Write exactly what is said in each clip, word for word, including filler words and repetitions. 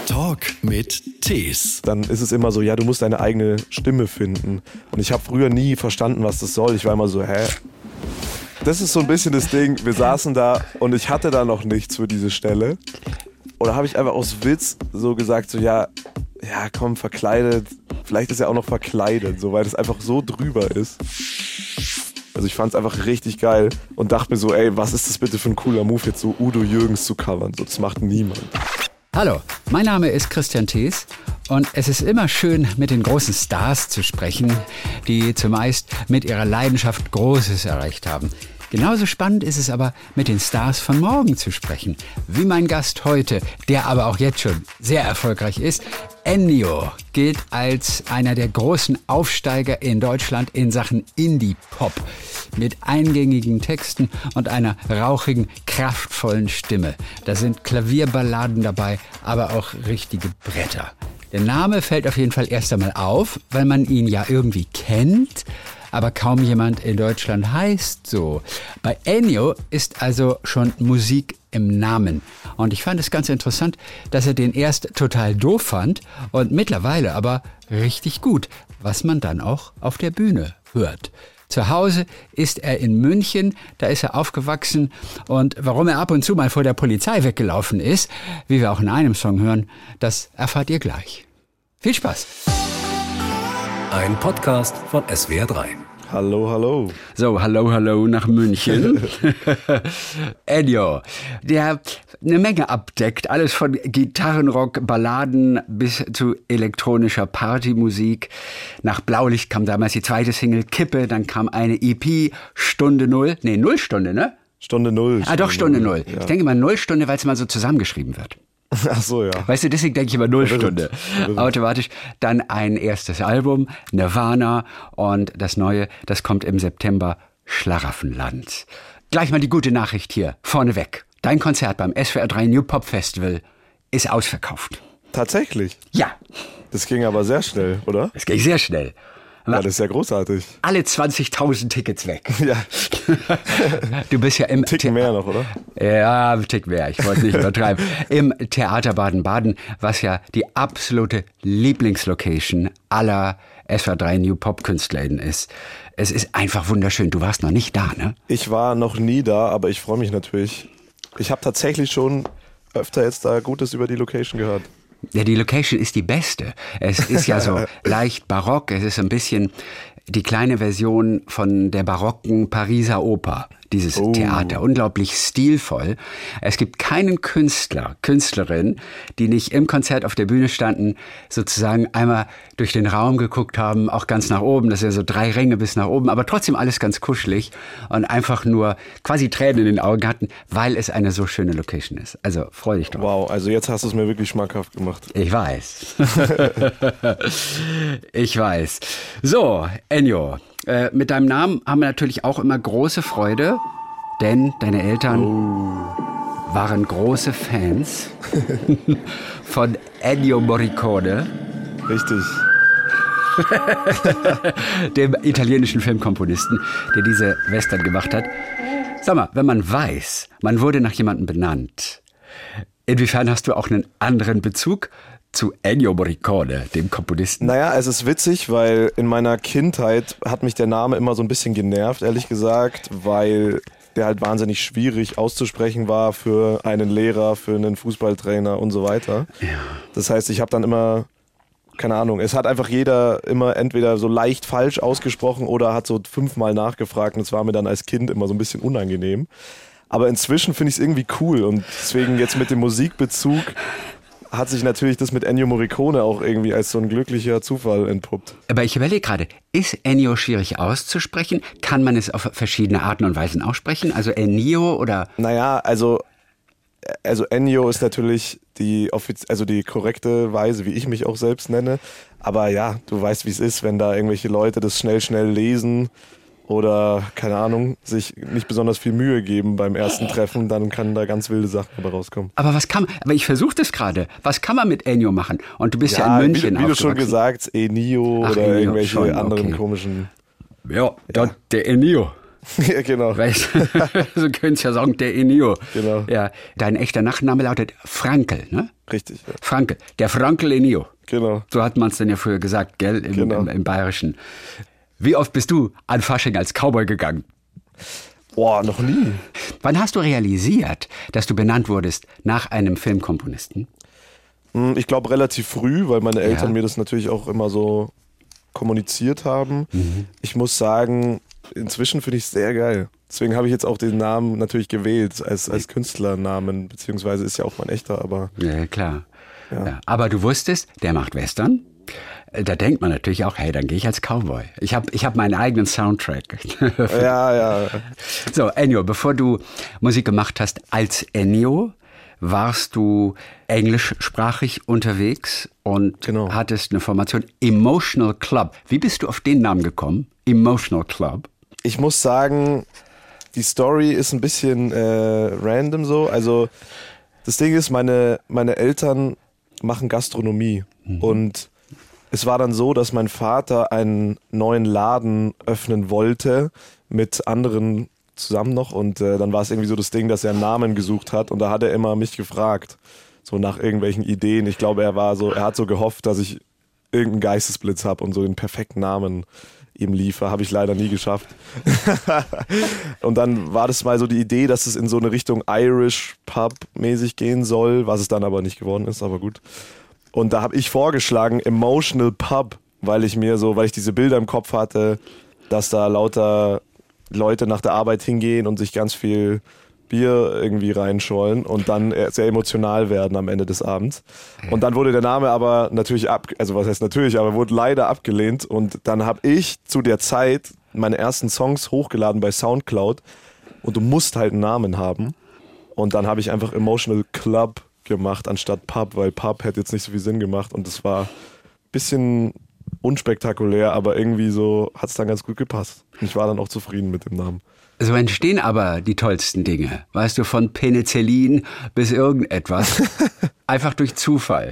Talk mit Tees. Dann ist es immer so, ja, du musst deine eigene Stimme finden. Und ich habe früher nie verstanden, was das soll. Ich war immer so, hä? Das ist so ein bisschen das Ding, wir saßen da und ich hatte da noch nichts für diese Stelle. Und da habe ich einfach aus Witz so gesagt, so ja, ja komm, verkleidet. Vielleicht ist er auch noch verkleidet, so, weil das einfach so drüber ist. Also ich fand es einfach richtig geil und dachte mir so, ey, was ist das bitte für ein cooler Move, jetzt so Udo Jürgens zu covern? So, das macht niemand. Hallo, mein Name ist Christian Tees und es ist immer schön, mit den großen Stars zu sprechen, die zumeist mit ihrer Leidenschaft Großes erreicht haben. Genauso spannend ist es aber, mit den Stars von morgen zu sprechen. Wie mein Gast heute, der aber auch jetzt schon sehr erfolgreich ist. Ennio gilt als einer der großen Aufsteiger in Deutschland in Sachen Indie-Pop. Mit eingängigen Texten und einer rauchigen, kraftvollen Stimme. Da sind Klavierballaden dabei, aber auch richtige Bretter. Der Name fällt auf jeden Fall erst einmal auf, weil man ihn ja irgendwie kennt. Aber kaum jemand in Deutschland heißt so. Bei Ennio ist also schon Musik im Namen. Und ich fand es ganz interessant, dass er den erst total doof fand und mittlerweile aber richtig gut, was man dann auch auf der Bühne hört. Zu Hause ist er in München, da ist er aufgewachsen und warum er ab und zu mal vor der Polizei weggelaufen ist, wie wir auch in einem Song hören, das erfahrt ihr gleich. Viel Spaß! Ein Podcast von S W R drei. Hallo, hallo. So, hallo, hallo nach München. Ennio, der eine Menge abdeckt. Alles von Gitarrenrock, Balladen bis zu elektronischer Partymusik. Nach Blaulicht kam damals die zweite Single Kippe, dann kam eine E P, Stunde Null. Nee, Nullstunde, ne? Stunde Null. Ah, doch, Stunde Null. Ja. Ich denke mal Nullstunde, weil es mal so zusammengeschrieben wird. Ach so, ja. Weißt du, deswegen denke ich immer Nullstunde. Automatisch. Dann ein erstes Album, Nirvana, und das neue, das kommt im September, Schlaraffenland. Gleich mal die gute Nachricht hier, vorneweg. Dein Konzert beim S W R drei New Pop Festival ist ausverkauft. Tatsächlich? Ja. Das ging aber sehr schnell, oder? Es ging sehr schnell. Ja, das ist ja großartig. Alle zwanzigtausend Tickets weg. Ja. Du bist ja im... Ticken mehr noch, oder? Ja, ein Tick mehr. Ich wollte nicht übertreiben. Im Theater Baden-Baden, was ja die absolute Lieblingslocation aller S W R drei New Pop KünstlerInnen ist. Es ist einfach wunderschön. Du warst noch nicht da, ne? Ich war noch nie da, aber ich freue mich natürlich. Ich habe tatsächlich schon öfter jetzt da Gutes über die Location gehört. Ja, die Location ist die beste. Es ist ja so leicht barock. Es ist ein bisschen die kleine Version von der barocken Pariser Oper, dieses oh. Theater. Unglaublich stilvoll. Es gibt keinen Künstler, Künstlerin, die nicht im Konzert auf der Bühne standen, sozusagen einmal durch den Raum geguckt haben, auch ganz nach oben. Das ist ja so drei Ränge bis nach oben, aber trotzdem alles ganz kuschelig und einfach nur quasi Tränen in den Augen hatten, weil es eine so schöne Location ist. Also freu dich drauf. Wow, also jetzt hast du es mir wirklich schmackhaft gemacht. Ich weiß. Ich weiß. So, Ennio, äh, mit deinem Namen haben wir natürlich auch immer große Freude, denn deine Eltern oh. waren große Fans von Ennio Morricone. Richtig. Dem italienischen Filmkomponisten, der diese Western gemacht hat. Sag mal, wenn man weiß, man wurde nach jemandem benannt, inwiefern hast du auch einen anderen Bezug zu Ennio Morricone, dem Komponisten? Naja, es ist witzig, weil in meiner Kindheit hat mich der Name immer so ein bisschen genervt, ehrlich gesagt, weil der halt wahnsinnig schwierig auszusprechen war für einen Lehrer, für einen Fußballtrainer und so weiter. Ja. Das heißt, ich habe dann immer, keine Ahnung, es hat einfach jeder immer entweder so leicht falsch ausgesprochen oder hat so fünfmal nachgefragt und es war mir dann als Kind immer so ein bisschen unangenehm. Aber inzwischen finde ich es irgendwie cool und deswegen jetzt mit dem Musikbezug hat sich natürlich das mit Ennio Morricone auch irgendwie als so ein glücklicher Zufall entpuppt. Aber ich überlege gerade, ist Ennio schwierig auszusprechen? Kann man es auf verschiedene Arten und Weisen aussprechen? Also Ennio oder? Naja, also, also Ennio ist natürlich die, offiz- also die korrekte Weise, wie ich mich auch selbst nenne. Aber ja, du weißt, wie es ist, wenn da irgendwelche Leute das schnell, schnell lesen oder, keine Ahnung, sich nicht besonders viel Mühe geben beim ersten Treffen, dann kann da ganz wilde Sachen dabei rauskommen. Aber was kann man, aber ich versuche das gerade, was kann man mit Ennio machen? Und du bist ja, ja in München wie, wie du schon gesagt, Ennio oder Ennio, irgendwelche schon, anderen okay. komischen... Ja, ja. Der Ennio. Ja, genau. Weißt du, so könntest ja sagen, der Ennio. Genau. Ja, dein echter Nachname lautet Frankl, ne? Richtig, ja. Frankl, der Frankl Ennio. Genau. So hat man es denn ja früher gesagt, gell, im, Genau. im, im Bayerischen. Wie oft bist du an Fasching als Cowboy gegangen? Boah, noch nie. Wann hast du realisiert, dass du benannt wurdest nach einem Filmkomponisten? Ich glaube relativ früh, weil meine Eltern Ja. mir das natürlich auch immer so kommuniziert haben. Mhm. Ich muss sagen, inzwischen finde ich es sehr geil. Deswegen habe ich jetzt auch den Namen natürlich gewählt als, als Künstlernamen, beziehungsweise ist ja auch mein echter, aber Ja, klar. Ja. Ja. Aber du wusstest, der macht Western. Da denkt man natürlich auch, hey, dann gehe ich als Cowboy. Ich habe ich hab meinen eigenen Soundtrack. ja, ja. So, Ennio, bevor du Musik gemacht hast als Ennio, warst du englischsprachig unterwegs und Genau. hattest eine Formation Emotional Club. Wie bist du auf den Namen gekommen? Emotional Club? Ich muss sagen, die Story ist ein bisschen äh, random so. Also das Ding ist, meine, meine Eltern machen Gastronomie mhm. und es war dann so, dass mein Vater einen neuen Laden öffnen wollte mit anderen zusammen noch und äh, dann war es irgendwie so das Ding, dass er einen Namen gesucht hat und da hat er immer mich gefragt, so nach irgendwelchen Ideen. Ich glaube, er war so, er hat so gehofft, dass ich irgendeinen Geistesblitz habe und so den perfekten Namen ihm liefere. Habe ich leider nie geschafft. Und dann war das mal so die Idee, dass es in so eine Richtung Irish Pub mäßig gehen soll, was es dann aber nicht geworden ist, aber gut. Und da habe ich vorgeschlagen Emotional Pub, weil ich mir so, weil ich diese Bilder im Kopf hatte, dass da lauter Leute nach der Arbeit hingehen und sich ganz viel Bier irgendwie reinschollen und dann sehr emotional werden am Ende des Abends. Und dann wurde der Name aber natürlich ab, also was heißt natürlich, aber wurde leider abgelehnt und dann habe ich zu der Zeit meine ersten Songs hochgeladen bei Soundcloud und du musst halt einen Namen haben und dann habe ich einfach Emotional Club gemacht anstatt Pub, weil Pub hätte jetzt nicht so viel Sinn gemacht und es war ein bisschen unspektakulär, aber irgendwie so hat es dann ganz gut gepasst. Ich war dann auch zufrieden mit dem Namen. So entstehen aber die tollsten Dinge. Weißt du, von Penicillin bis irgendetwas. Einfach durch Zufall.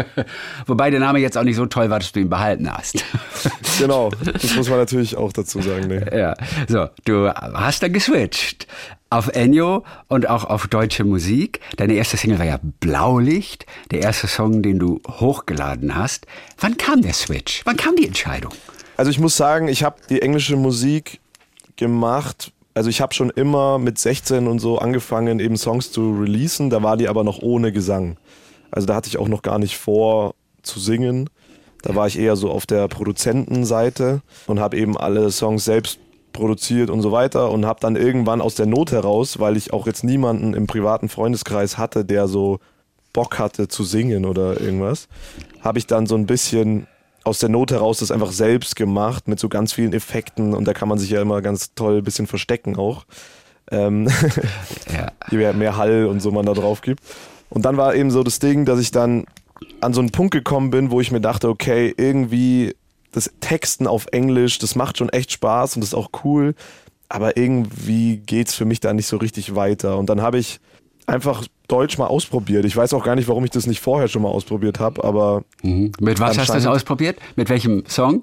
Wobei der Name jetzt auch nicht so toll war, dass du ihn behalten hast. Genau, das muss man natürlich auch dazu sagen. Nee. Ja, so, du hast dann geswitcht auf Ennio und auch auf deutsche Musik. Deine erste Single war ja Blaulicht, der erste Song, den du hochgeladen hast. Wann kam der Switch? Wann kam die Entscheidung? Also ich muss sagen, ich habe die englische Musik gemacht. Also ich habe schon immer mit sechzehn und so angefangen, eben Songs zu releasen. Da war die aber noch ohne Gesang. Also da hatte ich auch noch gar nicht vor zu singen. Da war ich eher so auf der Produzentenseite und habe eben alle Songs selbst produziert und so weiter und habe dann irgendwann aus der Not heraus, weil ich auch jetzt niemanden im privaten Freundeskreis hatte, der so Bock hatte zu singen oder irgendwas, habe ich dann so ein bisschen aus der Not heraus das einfach selbst gemacht mit so ganz vielen Effekten und da kann man sich ja immer ganz toll ein bisschen verstecken auch. Ähm, Ja. je mehr, mehr Hall und so man da drauf gibt. Und dann war eben so das Ding, dass ich dann an so einen Punkt gekommen bin, wo ich mir dachte, okay, irgendwie das Texten auf Englisch, das macht schon echt Spaß und das ist auch cool, aber irgendwie geht's für mich da nicht so richtig weiter. Und dann habe ich einfach Deutsch mal ausprobiert. Ich weiß auch gar nicht, warum ich das nicht vorher schon mal ausprobiert habe, aber... Mhm. Mit was hast du das anscheinend- ausprobiert? Mit welchem Song?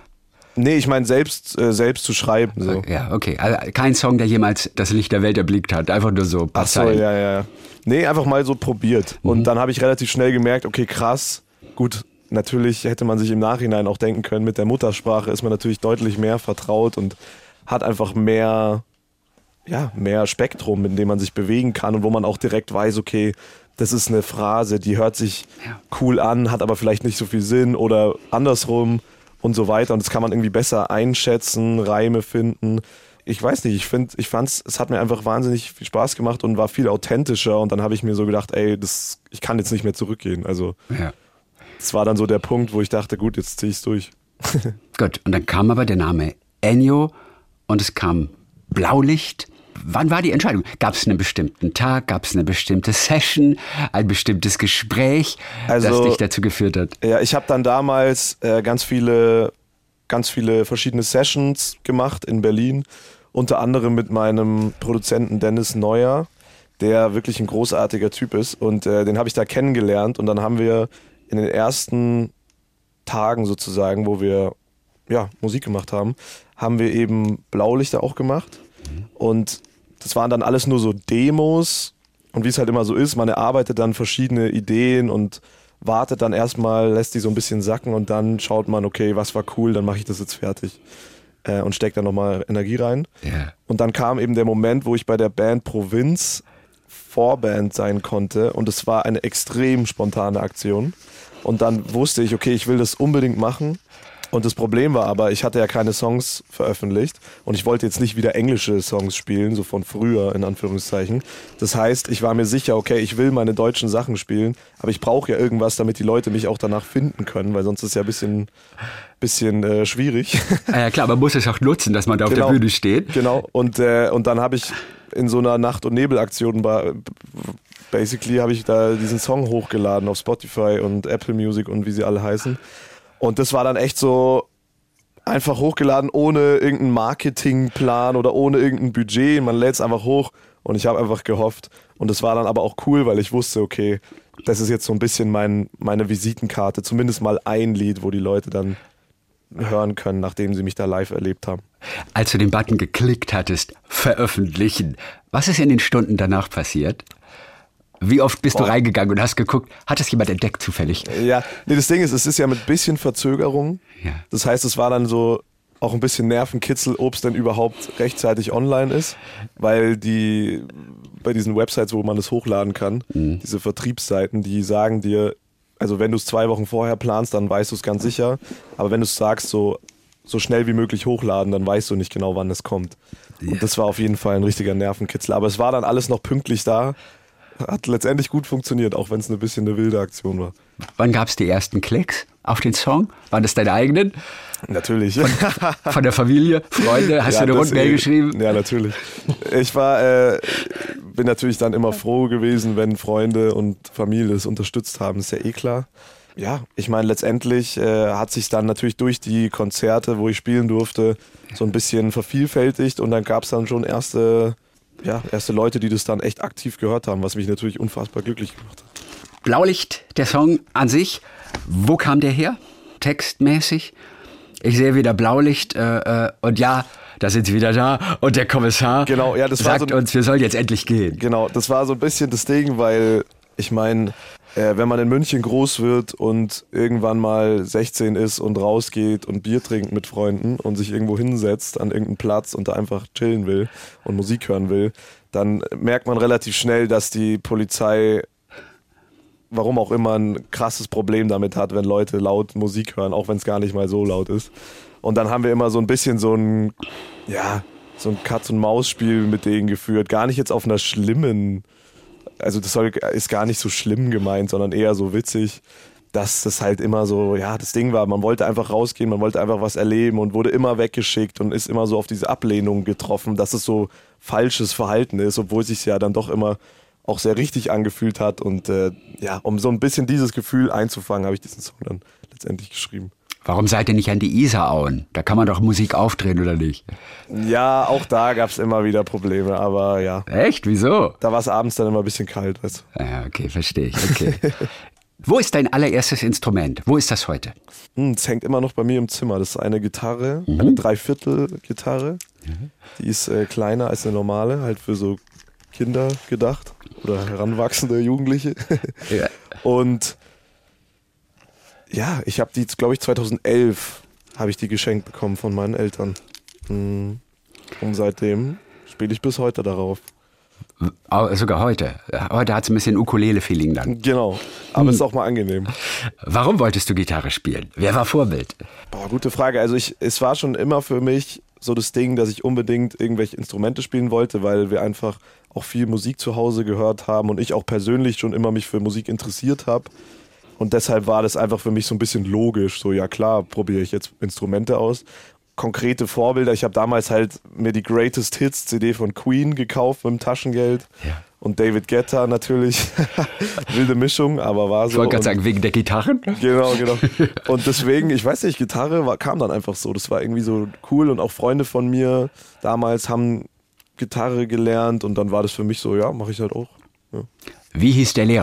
Nee, ich meine selbst, äh, selbst zu schreiben. So. Ja, okay. Also kein Song, der jemals das Licht der Welt erblickt hat. Einfach nur so ein paar Ach so, Zeilen. ja, ja. Nee, einfach mal so probiert. Und dann habe ich relativ schnell gemerkt, okay, krass, gut, natürlich hätte man sich im Nachhinein auch denken können, mit der Muttersprache ist man natürlich deutlich mehr vertraut und hat einfach mehr, ja, mehr Spektrum, in dem man sich bewegen kann und wo man auch direkt weiß, okay, das ist eine Phrase, die hört sich Ja. cool an, hat aber vielleicht nicht so viel Sinn oder andersrum und so weiter. Und das kann man irgendwie besser einschätzen, Reime finden. Ich weiß nicht, ich finde, ich fand's, es hat mir einfach wahnsinnig viel Spaß gemacht und war viel authentischer und dann habe ich mir so gedacht, ey, das, ich kann jetzt nicht mehr zurückgehen. Also Ja. das war dann so der Punkt, wo ich dachte, gut, jetzt zieh ich's durch. Gut, und dann kam aber der Name Ennio und es kam Blaulicht. Wann war die Entscheidung? Gab es einen bestimmten Tag? Gab es eine bestimmte Session? Ein bestimmtes Gespräch, Also- das dich dazu geführt hat? Ja, ich habe dann damals äh, ganz viele, ganz viele verschiedene Sessions gemacht in Berlin, unter anderem mit meinem Produzenten Dennis Neuer, der wirklich ein großartiger Typ ist und äh, den habe ich da kennengelernt und dann haben wir in den ersten Tagen sozusagen, wo wir ja, Musik gemacht haben, haben wir eben Blaulichter auch gemacht Und das waren dann alles nur so Demos. Und wie es halt immer so ist, man erarbeitet dann verschiedene Ideen und wartet dann erstmal, lässt die so ein bisschen sacken und dann schaut man, okay, was war cool, dann mache ich das jetzt fertig. Äh, und steckt dann nochmal Energie rein. Ja. Und dann kam eben der Moment, wo ich bei der Band Provinz Vorband sein konnte und es war eine extrem spontane Aktion. Und dann wusste ich, okay, ich will das unbedingt machen. Und das Problem war aber, ich hatte ja keine Songs veröffentlicht und ich wollte jetzt nicht wieder englische Songs spielen, so von früher in Anführungszeichen. Das heißt, ich war mir sicher, okay, ich will meine deutschen Sachen spielen, aber ich brauche ja irgendwas, damit die Leute mich auch danach finden können, weil sonst ist es ja ein bisschen, bisschen äh, schwierig. Ja klar, man muss es auch nutzen, dass man da auf genau, der Bühne steht. Genau, und, äh, und dann habe ich in so einer Nacht- und Nebel-Aktion bei basically habe ich da diesen Song hochgeladen auf Spotify und Apple Music und wie sie alle heißen. Und das war dann echt so einfach hochgeladen, ohne irgendeinen Marketingplan oder ohne irgendein Budget. Man lädt es einfach hoch und ich habe einfach gehofft. Und das war dann aber auch cool, weil ich wusste, okay, das ist jetzt so ein bisschen mein, meine Visitenkarte. Zumindest mal ein Lied, wo die Leute dann hören können, nachdem sie mich da live erlebt haben. Als du den Button geklickt hattest, veröffentlichen, was ist in den Stunden danach passiert? Wie oft bist Boah. du reingegangen und hast geguckt, hat das jemand entdeckt zufällig? Ja, nee, das Ding ist, es ist ja mit ein bisschen Verzögerung. Ja. Das heißt, es war dann so auch ein bisschen Nervenkitzel, ob es denn überhaupt rechtzeitig online ist, weil die bei diesen Websites, wo man das hochladen kann, mhm. diese Vertriebsseiten, die sagen dir, also wenn du es zwei Wochen vorher planst, dann weißt du es ganz sicher, aber wenn du es sagst, so, so schnell wie möglich hochladen, dann weißt du nicht genau, wann es kommt. Ja. Und das war auf jeden Fall ein richtiger Nervenkitzel, aber es war dann alles noch pünktlich da. Hat letztendlich gut funktioniert, auch wenn es ein bisschen eine wilde Aktion war. Wann gab es die ersten Klicks auf den Song? Waren das deine eigenen? Natürlich. Von, von der Familie, Freunde? Hast ja, du eine Rundmail geschrieben? Ja, natürlich. Ich war, äh, bin natürlich dann immer froh gewesen, wenn Freunde und Familie es unterstützt haben. Ist ja eh klar. Ja, ich meine, letztendlich äh, hat sich dann natürlich durch die Konzerte, wo ich spielen durfte, so ein bisschen vervielfältigt und dann gab es dann schon erste... Ja, erste Leute, die das dann echt aktiv gehört haben, was mich natürlich unfassbar glücklich gemacht hat. Blaulicht, der Song an sich, wo kam der her? Textmäßig? Ich sehe wieder Blaulicht äh, äh, und ja, da sind sie wieder da und der Kommissar genau, ja, das sagt war so, uns, wir sollen jetzt endlich gehen. Genau, das war so ein bisschen das Ding, weil ich meine, äh, wenn man in München groß wird und irgendwann mal sechzehn ist und rausgeht und Bier trinkt mit Freunden und sich irgendwo hinsetzt an irgendeinen Platz und da einfach chillen will und Musik hören will, dann merkt man relativ schnell, dass die Polizei, warum auch immer, ein krasses Problem damit hat, wenn Leute laut Musik hören, auch wenn es gar nicht mal so laut ist. Und dann haben wir immer so ein bisschen so ein, ja, so ein Katz-und-Maus-Spiel mit denen geführt. Gar nicht jetzt auf einer schlimmen... Also das soll, ist gar nicht so schlimm gemeint, sondern eher so witzig, dass das halt immer so, ja, das Ding war, man wollte einfach rausgehen, man wollte einfach was erleben und wurde immer weggeschickt und ist immer so auf diese Ablehnung getroffen, dass es so falsches Verhalten ist, obwohl es sich ja dann doch immer auch sehr richtig angefühlt hat und äh, ja, um so ein bisschen dieses Gefühl einzufangen, habe ich diesen Song dann letztendlich geschrieben. Warum seid ihr nicht an die Isar auen? Da kann man doch Musik aufdrehen, oder nicht? Ja, auch da gab es immer wieder Probleme, aber ja. Echt? Wieso? Da war es abends dann immer ein bisschen kalt, weißt du. Ja, okay, verstehe ich. Okay. Wo ist dein allererstes Instrument? Wo ist das heute? Hm, es hängt immer noch bei mir im Zimmer. Das ist eine Gitarre, mhm. eine Dreiviertel-Gitarre. Mhm. Die ist äh, kleiner als eine normale, halt für so Kinder gedacht oder heranwachsende Jugendliche. Ja. Und ja, ich habe die, glaube ich, zweitausendelf habe ich die geschenkt bekommen von meinen Eltern. Und seitdem spiele ich bis heute darauf. Sogar heute. Heute hat es ein bisschen Ukulele-Feeling dann. Genau, aber es hm. ist auch mal angenehm. Warum wolltest du Gitarre spielen? Wer war Vorbild? Boah, gute Frage. Also ich, es war schon immer für mich so das Ding, dass ich unbedingt irgendwelche Instrumente spielen wollte, weil wir einfach auch viel Musik zu Hause gehört haben und ich auch persönlich schon immer mich für Musik interessiert habe. Und deshalb war das einfach für mich so ein bisschen logisch. So, ja klar, probiere ich jetzt Instrumente aus. Konkrete Vorbilder, ich habe damals halt mir die Greatest Hits C D von Queen gekauft mit dem Taschengeld. Ja. Und David Guetta natürlich. Wilde Mischung, aber war so. Ich wollte gerade sagen, wegen der Gitarren? Genau, genau. Und deswegen, ich weiß nicht, Gitarre war, kam dann einfach so. Das war irgendwie so cool und auch Freunde von mir damals haben Gitarre gelernt und dann war das für mich so, ja, mache ich halt auch. Ja. Wie hieß der Lehrer,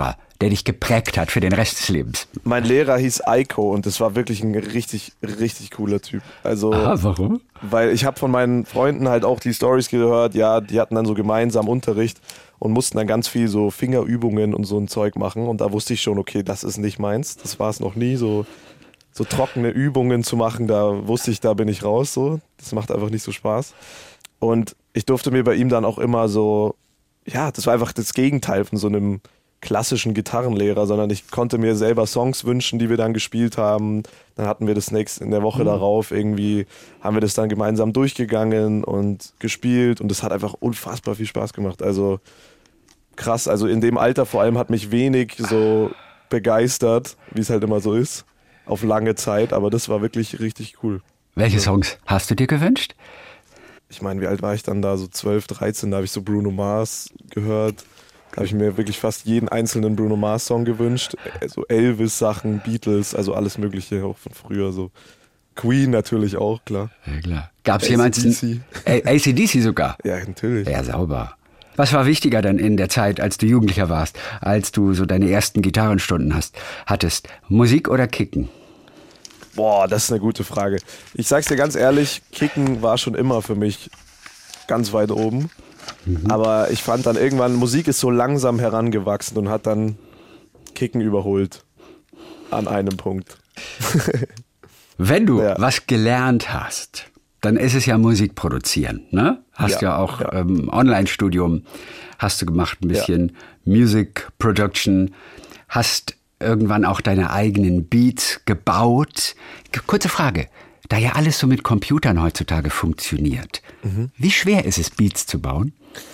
der dich geprägt hat für den Rest des Lebens? Mein Lehrer hieß Eiko und das war wirklich ein richtig, richtig cooler Typ. Also, Aha, warum? Weil ich habe von meinen Freunden halt auch die Stories gehört, ja, die hatten dann so gemeinsam Unterricht und mussten dann ganz viel so Fingerübungen und so ein Zeug machen und da wusste ich schon, okay, das ist nicht meins, das war es noch nie, so, so trockene Übungen zu machen, da wusste ich, da bin ich raus, so, das macht einfach nicht so Spaß. Und ich durfte mir bei ihm dann auch immer so, ja, das war einfach das Gegenteil von so einem klassischen Gitarrenlehrer, sondern ich konnte mir selber Songs wünschen, die wir dann gespielt haben. Dann hatten wir das nächste in der Woche mhm. darauf irgendwie, haben wir das dann gemeinsam durchgegangen und gespielt und das hat einfach unfassbar viel Spaß gemacht. Also krass, also in dem Alter vor allem hat mich wenig so begeistert, wie es halt immer so ist, auf lange Zeit, aber das war wirklich richtig cool. Welche Songs hast du dir gewünscht? Ich meine, wie alt war ich dann da? So zwölf, dreizehn, da habe ich so Bruno Mars gehört. Da habe ich mir wirklich fast jeden einzelnen Bruno Mars Song gewünscht. Also Elvis-Sachen, Beatles, also alles Mögliche, auch von früher so. Queen natürlich auch, klar. Ja, klar. Gab es jemanden? A C D C sogar? Ja, natürlich. Ja, sauber. Was war wichtiger dann in der Zeit, als du Jugendlicher warst, als du so deine ersten Gitarrenstunden hast, hattest? Musik oder Kicken? Boah, das ist eine gute Frage. Ich sag's dir ganz ehrlich, Kicken war schon immer für mich ganz weit oben. Mhm. Aber ich fand dann irgendwann, Musik ist so langsam herangewachsen und hat dann Kicken überholt. An einem Punkt. Wenn du ja. was gelernt hast, dann ist es ja Musik produzieren, ne? Hast ja, ja auch ja. Ähm, Online-Studium, hast du gemacht, ein bisschen ja. Music Production, hast irgendwann auch deine eigenen Beats gebaut. Kurze Frage, da ja alles so mit Computern heutzutage funktioniert, mhm. wie schwer ist es, Beats zu bauen?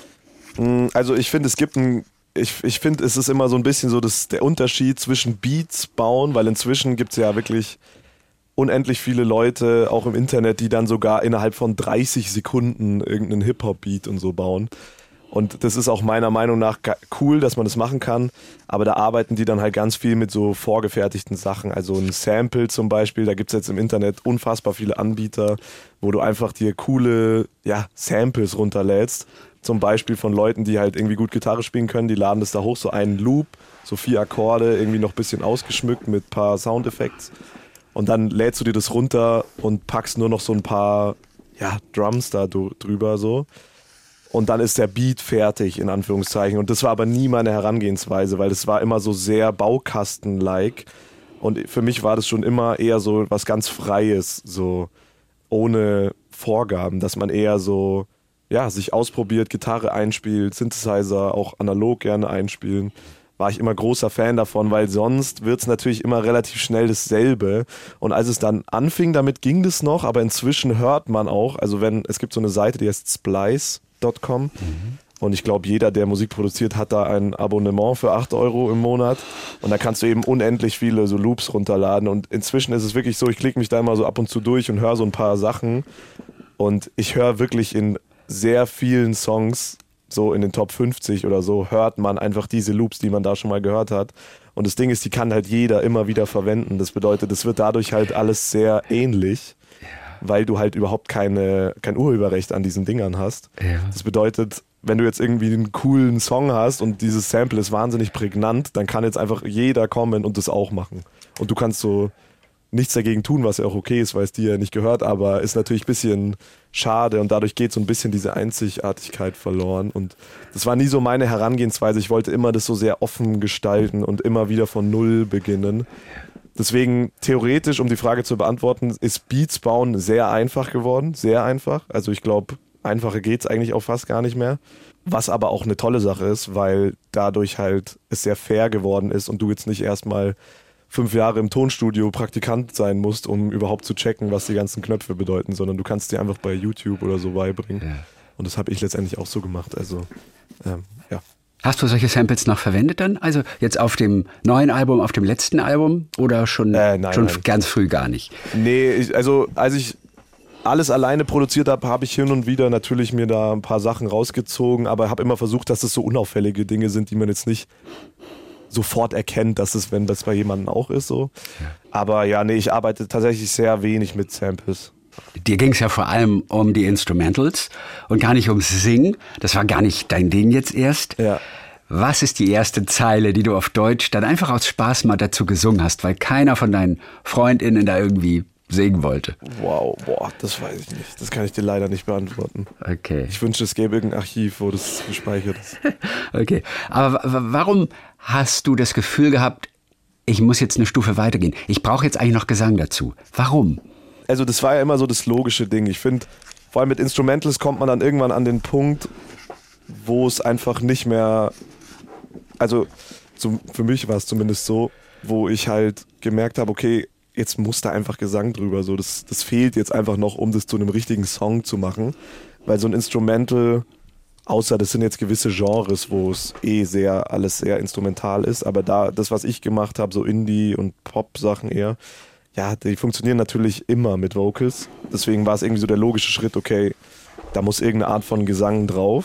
Also ich finde, es gibt ein, ich, ich finde, es ist immer so ein bisschen so das, der Unterschied zwischen Beats bauen, weil inzwischen gibt es ja wirklich unendlich viele Leute, auch im Internet, die dann sogar innerhalb von dreißig Sekunden irgendeinen Hip-Hop-Beat und so bauen. Und das ist auch meiner Meinung nach cool, dass man das machen kann, aber da arbeiten die dann halt ganz viel mit so vorgefertigten Sachen, also ein Sample zum Beispiel, da gibt es jetzt im Internet unfassbar viele Anbieter, wo du einfach dir coole ja, Samples runterlädst, zum Beispiel von Leuten, die halt irgendwie gut Gitarre spielen können, die laden das da hoch, so einen Loop, so vier Akkorde, irgendwie noch ein bisschen ausgeschmückt mit ein paar Soundeffekts und dann lädst du dir das runter und packst nur noch so ein paar ja, Drums da drüber so. Und dann ist der Beat fertig, in Anführungszeichen. Und das war aber nie meine Herangehensweise, weil das war immer so sehr Baukasten-like. Und für mich war das schon immer eher so was ganz Freies, so ohne Vorgaben, dass man eher so, ja, sich ausprobiert, Gitarre einspielt, Synthesizer auch analog gerne einspielen. War ich immer großer Fan davon, weil sonst wird's natürlich immer relativ schnell dasselbe. Und als es dann anfing, damit ging das noch, aber inzwischen hört man auch, also wenn, es gibt so eine Seite, die heißt Splice. .com. Mhm. Und ich glaube, jeder, der Musik produziert, hat da ein Abonnement für acht Euro im Monat. Und da kannst du eben unendlich viele so Loops runterladen. Und inzwischen ist es wirklich so, ich klicke mich da immer so ab und zu durch und höre so ein paar Sachen. Und ich höre wirklich in sehr vielen Songs, so in den Top fünfzig oder so, hört man einfach diese Loops, die man da schon mal gehört hat. Und das Ding ist, die kann halt jeder immer wieder verwenden. Das bedeutet, es wird dadurch halt alles sehr ähnlich, weil du halt überhaupt keine, kein Urheberrecht an diesen Dingern hast. Ja. Das bedeutet, wenn du jetzt irgendwie einen coolen Song hast und dieses Sample ist wahnsinnig prägnant, dann kann jetzt einfach jeder kommen und das auch machen. Und du kannst so nichts dagegen tun, was ja auch okay ist, weil es dir ja nicht gehört, aber ist natürlich ein bisschen schade und dadurch geht so ein bisschen diese Einzigartigkeit verloren. Und das war nie so meine Herangehensweise. Ich wollte immer das so sehr offen gestalten und immer wieder von Null beginnen. Deswegen theoretisch, um die Frage zu beantworten, ist Beats bauen sehr einfach geworden, sehr einfach. Also ich glaube, einfacher geht's eigentlich auch fast gar nicht mehr. Was aber auch eine tolle Sache ist, weil dadurch halt es sehr fair geworden ist und du jetzt nicht erstmal fünf Jahre im Tonstudio Praktikant sein musst, um überhaupt zu checken, was die ganzen Knöpfe bedeuten, sondern du kannst dir einfach bei YouTube oder so beibringen. Ja. Und das habe ich letztendlich auch so gemacht. Also ähm, ja. Hast du solche Samples noch verwendet dann? Also jetzt auf dem neuen Album, auf dem letzten Album oder schon, äh, nein, schon nein. ganz früh gar nicht? Nee, ich, also als ich alles alleine produziert habe, habe ich hin und wieder natürlich mir da ein paar Sachen rausgezogen, aber habe immer versucht, dass es so unauffällige Dinge sind, die man jetzt nicht sofort erkennt, dass es, wenn das bei jemandem auch ist, so. Ja. Aber ja, nee, ich arbeite tatsächlich sehr wenig mit Samples. Dir ging es ja vor allem um die Instrumentals und gar nicht ums Singen. Das war gar nicht dein Ding jetzt erst. Ja. Was ist die erste Zeile, die du auf Deutsch dann einfach aus Spaß mal dazu gesungen hast, weil keiner von deinen FreundInnen da irgendwie singen wollte? Wow, boah, das weiß ich nicht. Das kann ich dir leider nicht beantworten. Okay. Ich wünschte, es gäbe irgendein Archiv, wo das gespeichert ist. Okay, aber w- w- warum hast du das Gefühl gehabt, ich muss jetzt eine Stufe weitergehen? Ich brauche jetzt eigentlich noch Gesang dazu. Warum? Also das war ja immer so das logische Ding. Ich finde, vor allem mit Instrumentals kommt man dann irgendwann an den Punkt, wo es einfach nicht mehr, also so, für mich war es zumindest so, wo ich halt gemerkt habe, okay, jetzt muss da einfach Gesang drüber. So, das, das fehlt jetzt einfach noch, um das zu einem richtigen Song zu machen. Weil so ein Instrumental, außer das sind jetzt gewisse Genres, wo es eh sehr, alles sehr instrumental ist, aber da, das, was ich gemacht habe, so Indie- und Pop-Sachen eher, ja, die funktionieren natürlich immer mit Vocals. Deswegen war es irgendwie so der logische Schritt, okay, da muss irgendeine Art von Gesang drauf.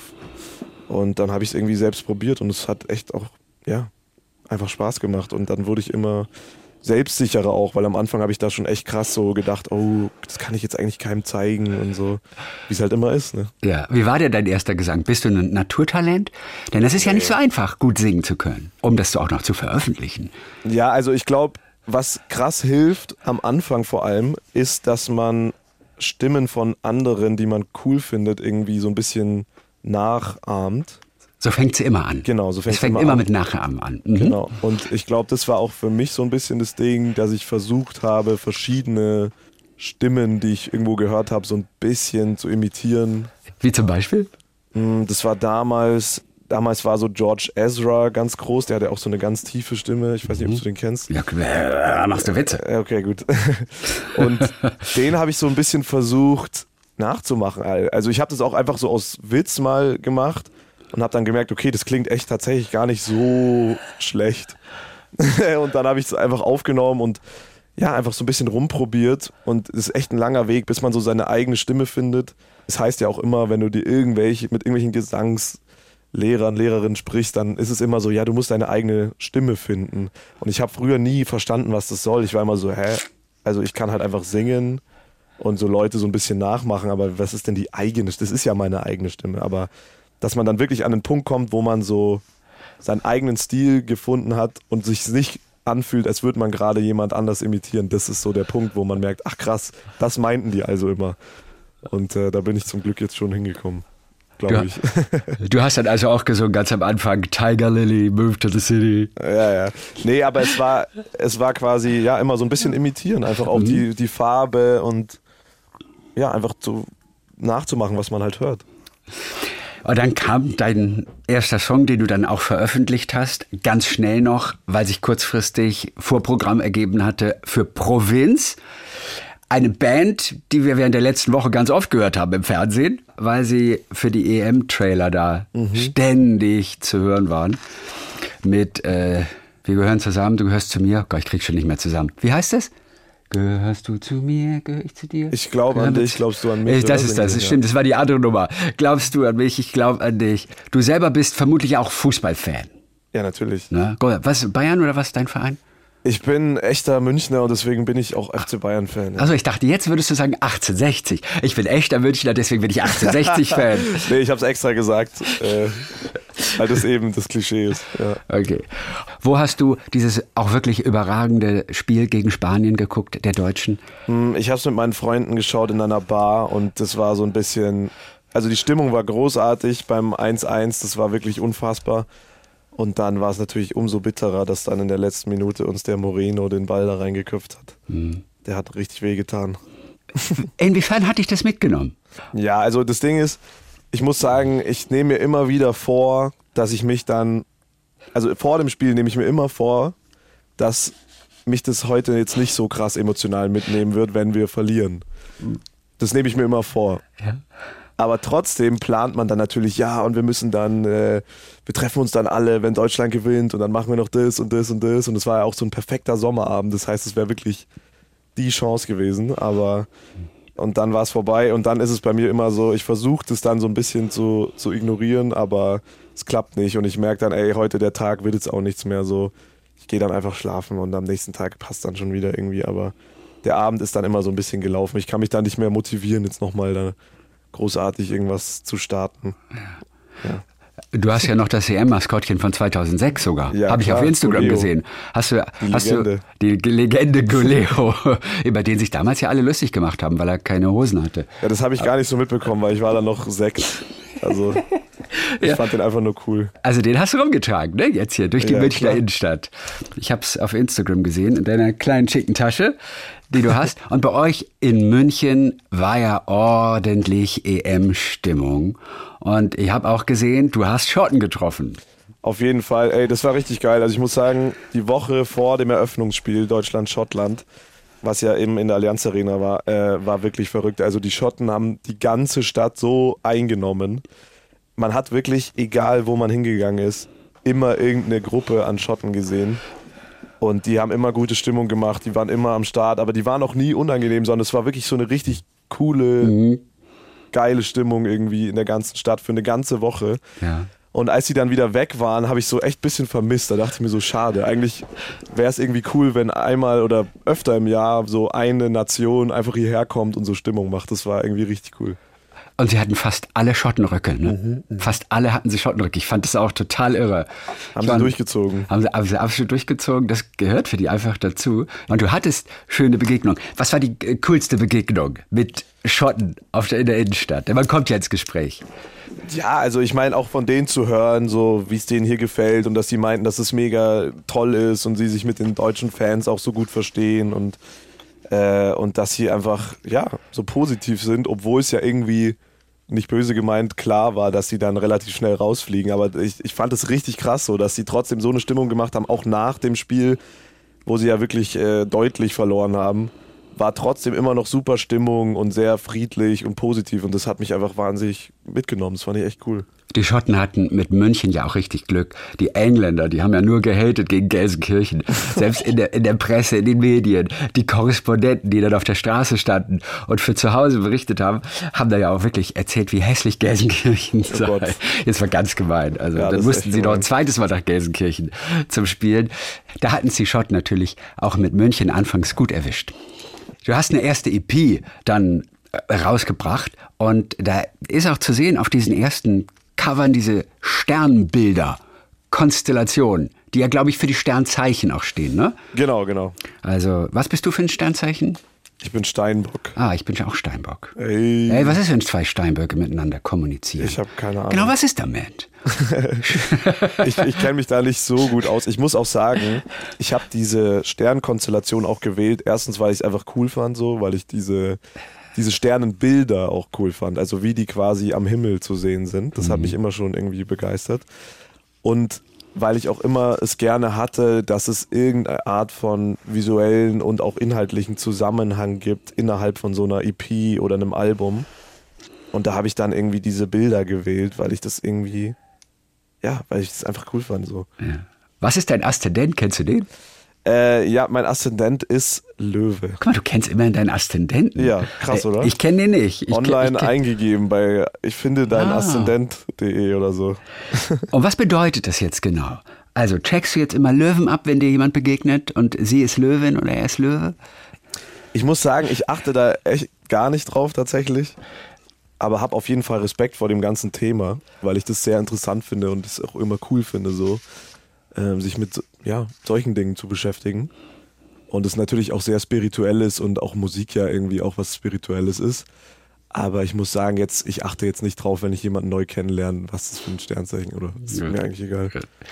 Und dann habe ich es irgendwie selbst probiert und es hat echt auch, ja, einfach Spaß gemacht. Und dann wurde ich immer selbstsicherer auch, weil am Anfang habe ich da schon echt krass so gedacht, oh, das kann ich jetzt eigentlich keinem zeigen und so, wie es halt immer ist. Ne? Ja, wie war denn dein erster Gesang? Bist du ein Naturtalent? Denn das ist ja nicht so einfach, gut singen zu können, um das auch noch zu veröffentlichen. Ja, also ich glaube, was krass hilft, am Anfang vor allem, ist, dass man Stimmen von anderen, die man cool findet, irgendwie so ein bisschen nachahmt. So fängt sie immer an. Genau, so fängt es fängt immer immer an. mit Nachahmen an. Mhm. Genau. Und ich glaube, das war auch für mich so ein bisschen das Ding, dass ich versucht habe, verschiedene Stimmen, die ich irgendwo gehört habe, so ein bisschen zu imitieren. Wie zum Beispiel? Das war damals, damals war so George Ezra ganz groß, der hatte auch so eine ganz tiefe Stimme. Ich weiß nicht, ob du den kennst. Ja, äh, machst du Witze. Okay, gut. Und den habe ich so ein bisschen versucht nachzumachen. Also ich habe das auch einfach so aus Witz mal gemacht. Und habe dann gemerkt, okay, das klingt echt tatsächlich gar nicht so schlecht. Und dann habe ich es einfach aufgenommen und ja, einfach so ein bisschen rumprobiert. Und es ist echt ein langer Weg, bis man so seine eigene Stimme findet. Es heißt ja auch immer, wenn du dir irgendwelche, mit irgendwelchen Gesangslehrern, Lehrerinnen sprichst, dann ist es immer so, ja, du musst deine eigene Stimme finden. Und ich habe früher nie verstanden, was das soll. Ich war immer so, hä? Also ich kann halt einfach singen und so Leute so ein bisschen nachmachen, aber was ist denn die eigene? Das ist ja meine eigene Stimme, aber dass man dann wirklich an den Punkt kommt, wo man so seinen eigenen Stil gefunden hat und sich nicht anfühlt, als würde man gerade jemand anders imitieren. Das ist so der Punkt, wo man merkt, ach krass, das meinten die also immer. Und äh, da bin ich zum Glück jetzt schon hingekommen, glaube ich. Du hast dann also auch gesungen, ganz am Anfang, Tiger Lily, Move to the City. Ja, ja. Nee, aber es war, es war quasi ja immer so ein bisschen imitieren, einfach auch mhm. die, die Farbe und ja, einfach so nachzumachen, was man halt hört. Und dann kam dein erster Song, den du dann auch veröffentlicht hast, ganz schnell noch, weil sich kurzfristig Vorprogramm ergeben hatte für Provinz. Eine Band, die wir während der letzten Woche ganz oft gehört haben im Fernsehen, weil sie für die E M-Trailer da mhm. ständig zu hören waren. Mit, äh, wir gehören zusammen, du gehörst zu mir. Oh Gott, ich krieg schon nicht mehr zusammen. Wie heißt das? Gehörst du zu mir, gehöre ich zu dir? Ich glaube an dich, glaubst du an mich? Das ist das, das stimmt, das war die andere Nummer. Glaubst du an mich, ich glaube an dich. Du selber bist vermutlich auch Fußballfan. Ja, natürlich. Na, was, Bayern oder was ist dein Verein? Ich bin echter Münchner und deswegen bin ich auch F C Bayern-Fan. Ja. Also ich dachte, jetzt würdest du sagen achtzehnhundertsechzig. Ich bin echter Münchner, deswegen bin ich achtzehnhundertsechzig-Fan. Nee, ich habe es extra gesagt, äh, weil das eben das Klischee ist. Ja. Okay. Wo hast du dieses auch wirklich überragende Spiel gegen Spanien geguckt, der Deutschen? Ich habe es mit meinen Freunden geschaut in einer Bar und das war so ein bisschen, also die Stimmung war großartig beim eins eins, das war wirklich unfassbar. Und dann war es natürlich umso bitterer, dass dann in der letzten Minute uns der Moreno den Ball da reingeköpft hat. Mhm. Der hat richtig wehgetan. Inwiefern hat dich das mitgenommen? Ja, also das Ding ist, ich muss sagen, ich nehme mir immer wieder vor, dass ich mich dann, also vor dem Spiel nehme ich mir immer vor, dass mich das heute jetzt nicht so krass emotional mitnehmen wird, wenn wir verlieren. Das nehme ich mir immer vor. Ja. Aber trotzdem plant man dann natürlich, ja, und wir müssen dann, äh, wir treffen uns dann alle, wenn Deutschland gewinnt und dann machen wir noch das und das und das. Und es war ja auch so ein perfekter Sommerabend. Das heißt, es wäre wirklich die Chance gewesen. Aber, und dann war es vorbei und dann ist es bei mir immer so, ich versuche das dann so ein bisschen zu, zu ignorieren, aber es klappt nicht. Und ich merke dann, ey, heute der Tag wird jetzt auch nichts mehr so. Ich gehe dann einfach schlafen und am nächsten Tag passt dann schon wieder irgendwie. Aber der Abend ist dann immer so ein bisschen gelaufen. Ich kann mich dann nicht mehr motivieren, jetzt nochmal da großartig irgendwas zu starten. Ja. Du hast ja noch das E M-Maskottchen von zweitausendsechs sogar. Ja, Habe ich klar, auf Instagram Guleo. gesehen. Hast du, Die hast Legende. du die Legende Guleo, über den sich damals ja alle lustig gemacht haben, weil er keine Hosen hatte. Ja, das habe ich gar nicht so mitbekommen, weil ich war da noch sechs. Also ich Ja. fand den einfach nur cool. Also den hast du rumgetragen, ne? Jetzt hier durch die Ja, Münchner klar. Innenstadt. Ich habe es auf Instagram gesehen, in deiner kleinen schicken Tasche, die du hast. Und bei euch in München war ja ordentlich E M-Stimmung. Und ich habe auch gesehen, du hast Schotten getroffen. Auf jeden Fall, ey, das war richtig geil. Also ich muss sagen, die Woche vor dem Eröffnungsspiel Deutschland-Schottland, was ja eben in der Allianz Arena war, äh, war wirklich verrückt. Also die Schotten haben die ganze Stadt so eingenommen. Man hat wirklich, egal wo man hingegangen ist, immer irgendeine Gruppe an Schotten gesehen. Und die haben immer gute Stimmung gemacht, die waren immer am Start, aber die waren auch nie unangenehm, sondern es war wirklich so eine richtig coole, Mhm. geile Stimmung irgendwie in der ganzen Stadt für eine ganze Woche. Ja. Und als sie dann wieder weg waren, habe ich so echt ein bisschen vermisst. Da dachte ich mir so, schade. Eigentlich wäre es irgendwie cool, wenn einmal oder öfter im Jahr so eine Nation einfach hierher kommt und so Stimmung macht. Das war irgendwie richtig cool. Und sie hatten fast alle Schottenröcke, ne? Fast alle hatten sie Schottenröcke. Ich fand das auch total irre. Haben Ich sie war- durchgezogen. Haben sie, haben sie absolut durchgezogen. Das gehört für die einfach dazu. Und du hattest schöne Begegnungen. Was war die äh, coolste Begegnung mit Schotten auf der, in der Innenstadt? Man kommt ja ins Gespräch. Ja, also ich meine auch von denen zu hören, so wie es denen hier gefällt und dass sie meinten, dass es mega toll ist und sie sich mit den deutschen Fans auch so gut verstehen und, äh, und dass sie einfach ja so positiv sind, obwohl es ja irgendwie nicht böse gemeint klar war, dass sie dann relativ schnell rausfliegen. Aber ich, ich fand es richtig krass so, dass sie trotzdem so eine Stimmung gemacht haben, auch nach dem Spiel, wo sie ja wirklich äh, deutlich verloren haben. War trotzdem immer noch super Stimmung und sehr friedlich und positiv und das hat mich einfach wahnsinnig mitgenommen. Das fand ich echt cool. Die Schotten hatten mit München ja auch richtig Glück. Die Engländer, die haben ja nur gehatet gegen Gelsenkirchen. Selbst in der, in der Presse, in den Medien. Die Korrespondenten, die dann auf der Straße standen und für zu Hause berichtet haben, haben da ja auch wirklich erzählt, wie hässlich Gelsenkirchen sei. Gott. Jetzt war ganz gemein. Also Ja, dann das ist mussten echt sie noch ein gemein. zweites Mal nach Gelsenkirchen zum Spielen. Da hatten sie Schotten natürlich auch mit München anfangs gut erwischt. Du hast eine erste E P dann äh, rausgebracht und da ist auch zu sehen auf diesen ersten Covern diese Sternbilder, Konstellationen, die ja, glaube ich, für die Sternzeichen auch stehen, ne? Genau, genau. Also, was bist du für ein Sternzeichen? Ich bin Steinbock. Ah, ich bin ja auch Steinbock. Ey, Ey, was ist, wenn zwei Steinböcke miteinander kommunizieren? ich habe keine Ahnung. Genau, was ist damit? Ich, ich kenne mich da nicht so gut aus. Ich muss auch sagen, ich habe diese Sternkonstellation auch gewählt. Erstens, weil ich es einfach cool fand, so, weil ich diese, diese Sternenbilder auch cool fand. Also wie die quasi am Himmel zu sehen sind. Das hat mich immer schon irgendwie begeistert. Und weil ich auch immer es gerne hatte, dass es irgendeine Art von visuellen und auch inhaltlichen Zusammenhang gibt innerhalb von so einer E P oder einem Album. Und da habe ich dann irgendwie diese Bilder gewählt, weil ich das irgendwie, ja, weil ich das einfach cool fand. So. Ja. Was ist dein Aszendent? Kennst du den? Äh, ja, mein Aszendent ist Löwe. Guck mal, du kennst immerhin deinen Aszendenten. Ja, krass, Äh, oder? Ich kenne den nicht. Ich kenn- Online ich kenn- eingegeben bei ich finde dein Ah. Aszendent punkt de oder so. Und was bedeutet das jetzt genau? Also checkst du jetzt immer Löwen ab, wenn dir jemand begegnet und sie ist Löwin oder er ist Löwe? Ich muss sagen, ich achte da echt gar nicht drauf tatsächlich, aber habe auf jeden Fall Respekt vor dem ganzen Thema, weil ich das sehr interessant finde und es auch immer cool finde, so ähm, sich mit ja, solchen Dingen zu beschäftigen. Und es natürlich auch sehr spirituell ist und auch Musik ja irgendwie auch was Spirituelles ist. Aber ich muss sagen, jetzt, ich achte jetzt nicht drauf, wenn ich jemanden neu kennenlerne, was das für ein Sternzeichen oder ist mir eigentlich egal.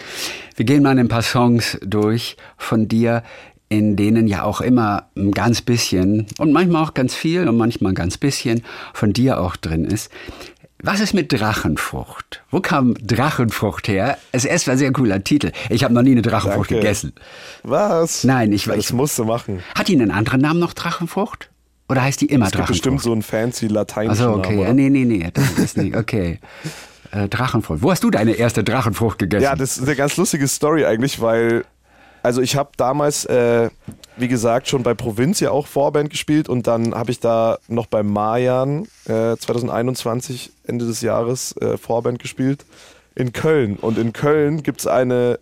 Wir gehen mal ein paar Songs durch von dir, in denen ja auch immer ein ganz bisschen und manchmal auch ganz viel und manchmal ein ganz bisschen von dir auch drin ist. Was ist mit Drachenfrucht? Wo kam Drachenfrucht her? Es ist ein sehr cooler Titel. Ich habe noch nie eine Drachenfrucht Danke. gegessen. Was? Nein, ich Ja, weiß. das musst du machen. Hat die einen anderen Namen noch, Drachenfrucht? Oder heißt die immer Es gibt Drachenfrucht? bestimmt so einen fancy lateinischen Achso, okay. Namen. Ja, Oder? nee, nee, nee. Das ist nicht. Okay. Äh, Drachenfrucht. Wo hast du deine erste Drachenfrucht gegessen? Ja, das ist eine ganz lustige Story eigentlich, weil, also ich habe damals, äh, wie gesagt, schon bei Provinz ja auch Vorband gespielt und dann habe ich da noch bei Mayan äh, zwanzig einundzwanzig, Ende des Jahres, äh, Vorband gespielt in Köln. Und in Köln gibt es eine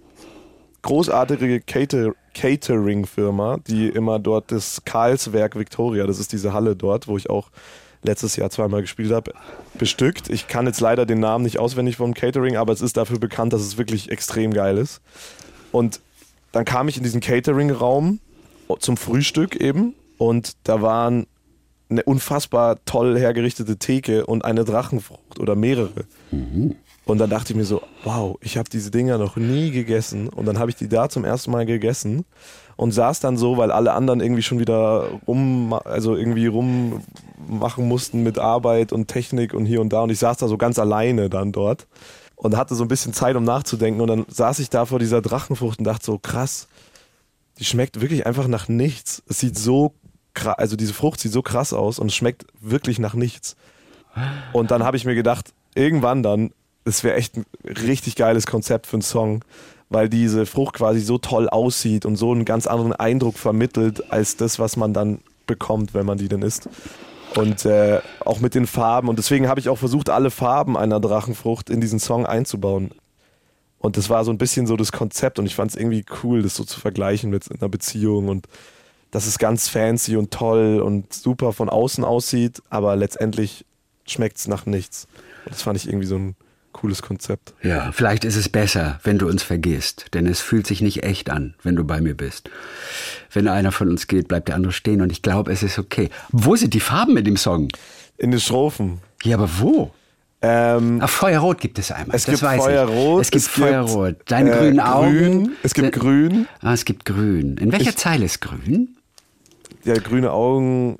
großartige Cater Catering-Firma, die immer dort das Karlswerk Victoria, das ist diese Halle dort, wo ich auch letztes Jahr zweimal gespielt habe, bestückt. Ich kann jetzt leider den Namen nicht auswendig vom Catering, aber es ist dafür bekannt, dass es wirklich extrem geil ist. Und dann kam ich in diesen Catering-Raum zum Frühstück eben und da waren eine unfassbar toll hergerichtete Theke und eine Drachenfrucht oder mehrere. Mhm. Und dann dachte ich mir so, wow, ich habe diese Dinger noch nie gegessen. Und dann habe ich die da zum ersten Mal gegessen und saß dann so, weil alle anderen irgendwie schon wieder rum, also irgendwie rummachen mussten mit Arbeit und Technik und hier und da. Und ich saß da so ganz alleine dann dort und hatte so ein bisschen Zeit, um nachzudenken. Und dann saß ich da vor dieser Drachenfrucht und dachte so, krass, die schmeckt wirklich einfach nach nichts. Es sieht so krass, also diese Frucht sieht so krass aus und es schmeckt wirklich nach nichts. Und dann habe ich mir gedacht, irgendwann dann, es wäre echt ein richtig geiles Konzept für einen Song, weil diese Frucht quasi so toll aussieht und so einen ganz anderen Eindruck vermittelt als das, was man dann bekommt, wenn man die denn isst. Und äh, auch mit den Farben. Und deswegen habe ich auch versucht, alle Farben einer Drachenfrucht in diesen Song einzubauen. Und das war so ein bisschen so das Konzept und ich fand es irgendwie cool, das so zu vergleichen mit einer Beziehung und dass es ganz fancy und toll und super von außen aussieht, aber letztendlich schmeckt es nach nichts. Und das fand ich irgendwie so ein cooles Konzept. Ja, vielleicht ist es besser, wenn du uns vergisst, denn es fühlt sich nicht echt an, wenn du bei mir bist. Wenn einer von uns geht, bleibt der andere stehen und ich glaube, es ist okay. Wo sind die Farben in dem Song? In den Strophen. Ja, aber wo? Ähm, Ach, Feuerrot gibt es einmal. Es das gibt weiß Feuerrot. Ich. Es gibt es Feuerrot. Gibt, Deine äh, grünen Augen. Grün. Es gibt De- Grün. Ah, es gibt Grün. In welcher Ich- Zeile ist Grün? Ja, grüne Augen.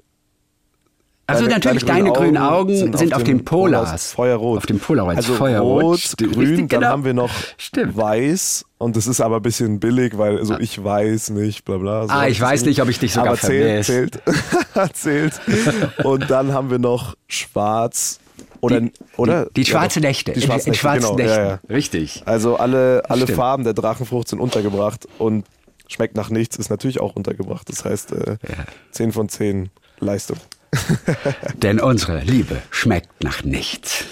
Also Deine- natürlich, deine deine grünen grünen Augen sind, sind auf, auf den dem Polars. Polars. Feuerrot. Auf dem Polaroid. Also Feuerrot. rot, Stimmt, grün, richtig, dann genau. haben wir noch Stimmt. weiß und das ist aber ein bisschen billig, weil also ich weiß nicht, bla bla. So Ah, ich weiß nicht, ob ich dich sogar aber zählt, vermisse. zählt, zählt. Und dann haben wir noch schwarz oder Die, oder die, die schwarze ja, Nächte. Die In- schwarzen in Nächte, schwarzen genau. Ja, Nächten. ja. Richtig. Also alle, alle Stimmt. Farben der Drachenfrucht sind untergebracht und schmeckt nach nichts ist natürlich auch untergebracht. Das heißt äh, Ja. zehn von zehn Leistung. Denn unsere Liebe schmeckt nach nichts.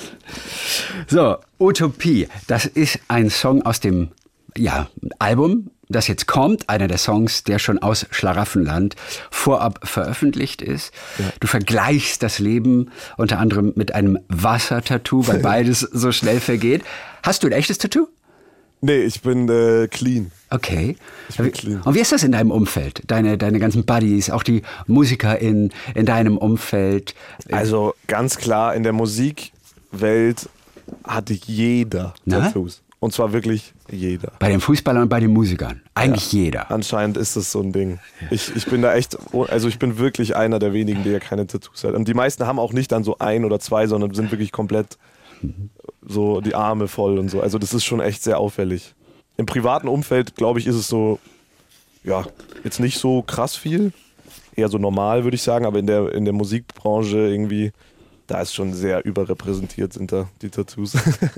So, Utopie, das ist ein Song aus dem ja, Album, das jetzt kommt, einer der Songs, der schon aus Schlaraffenland vorab veröffentlicht ist. Ja. Du vergleichst das Leben unter anderem mit einem Wassertattoo, weil beides so schnell vergeht. Hast du ein echtes Tattoo? Nee, ich bin äh, clean. Okay. Ich bin clean. Und wie ist das in deinem Umfeld? Deine, deine ganzen Buddies, auch die Musiker in, in deinem Umfeld? Also ganz klar, in der Musikwelt hatte jeder Na? Tattoos. Und zwar wirklich jeder. Bei den Fußballern und bei den Musikern. Eigentlich Ja, jeder. Anscheinend ist das so ein Ding. Ich, ich bin da echt, also ich bin wirklich einer der wenigen, der keine Tattoos hat. Und die meisten haben auch nicht dann so ein oder zwei, sondern sind wirklich komplett so die Arme voll und so. Also das ist schon echt sehr auffällig. Im privaten Umfeld, glaube ich, ist es so, ja, jetzt nicht so krass viel. Eher so normal, würde ich sagen. Aber in der, in der Musikbranche irgendwie, da ist schon sehr überrepräsentiert sind da die Tattoos.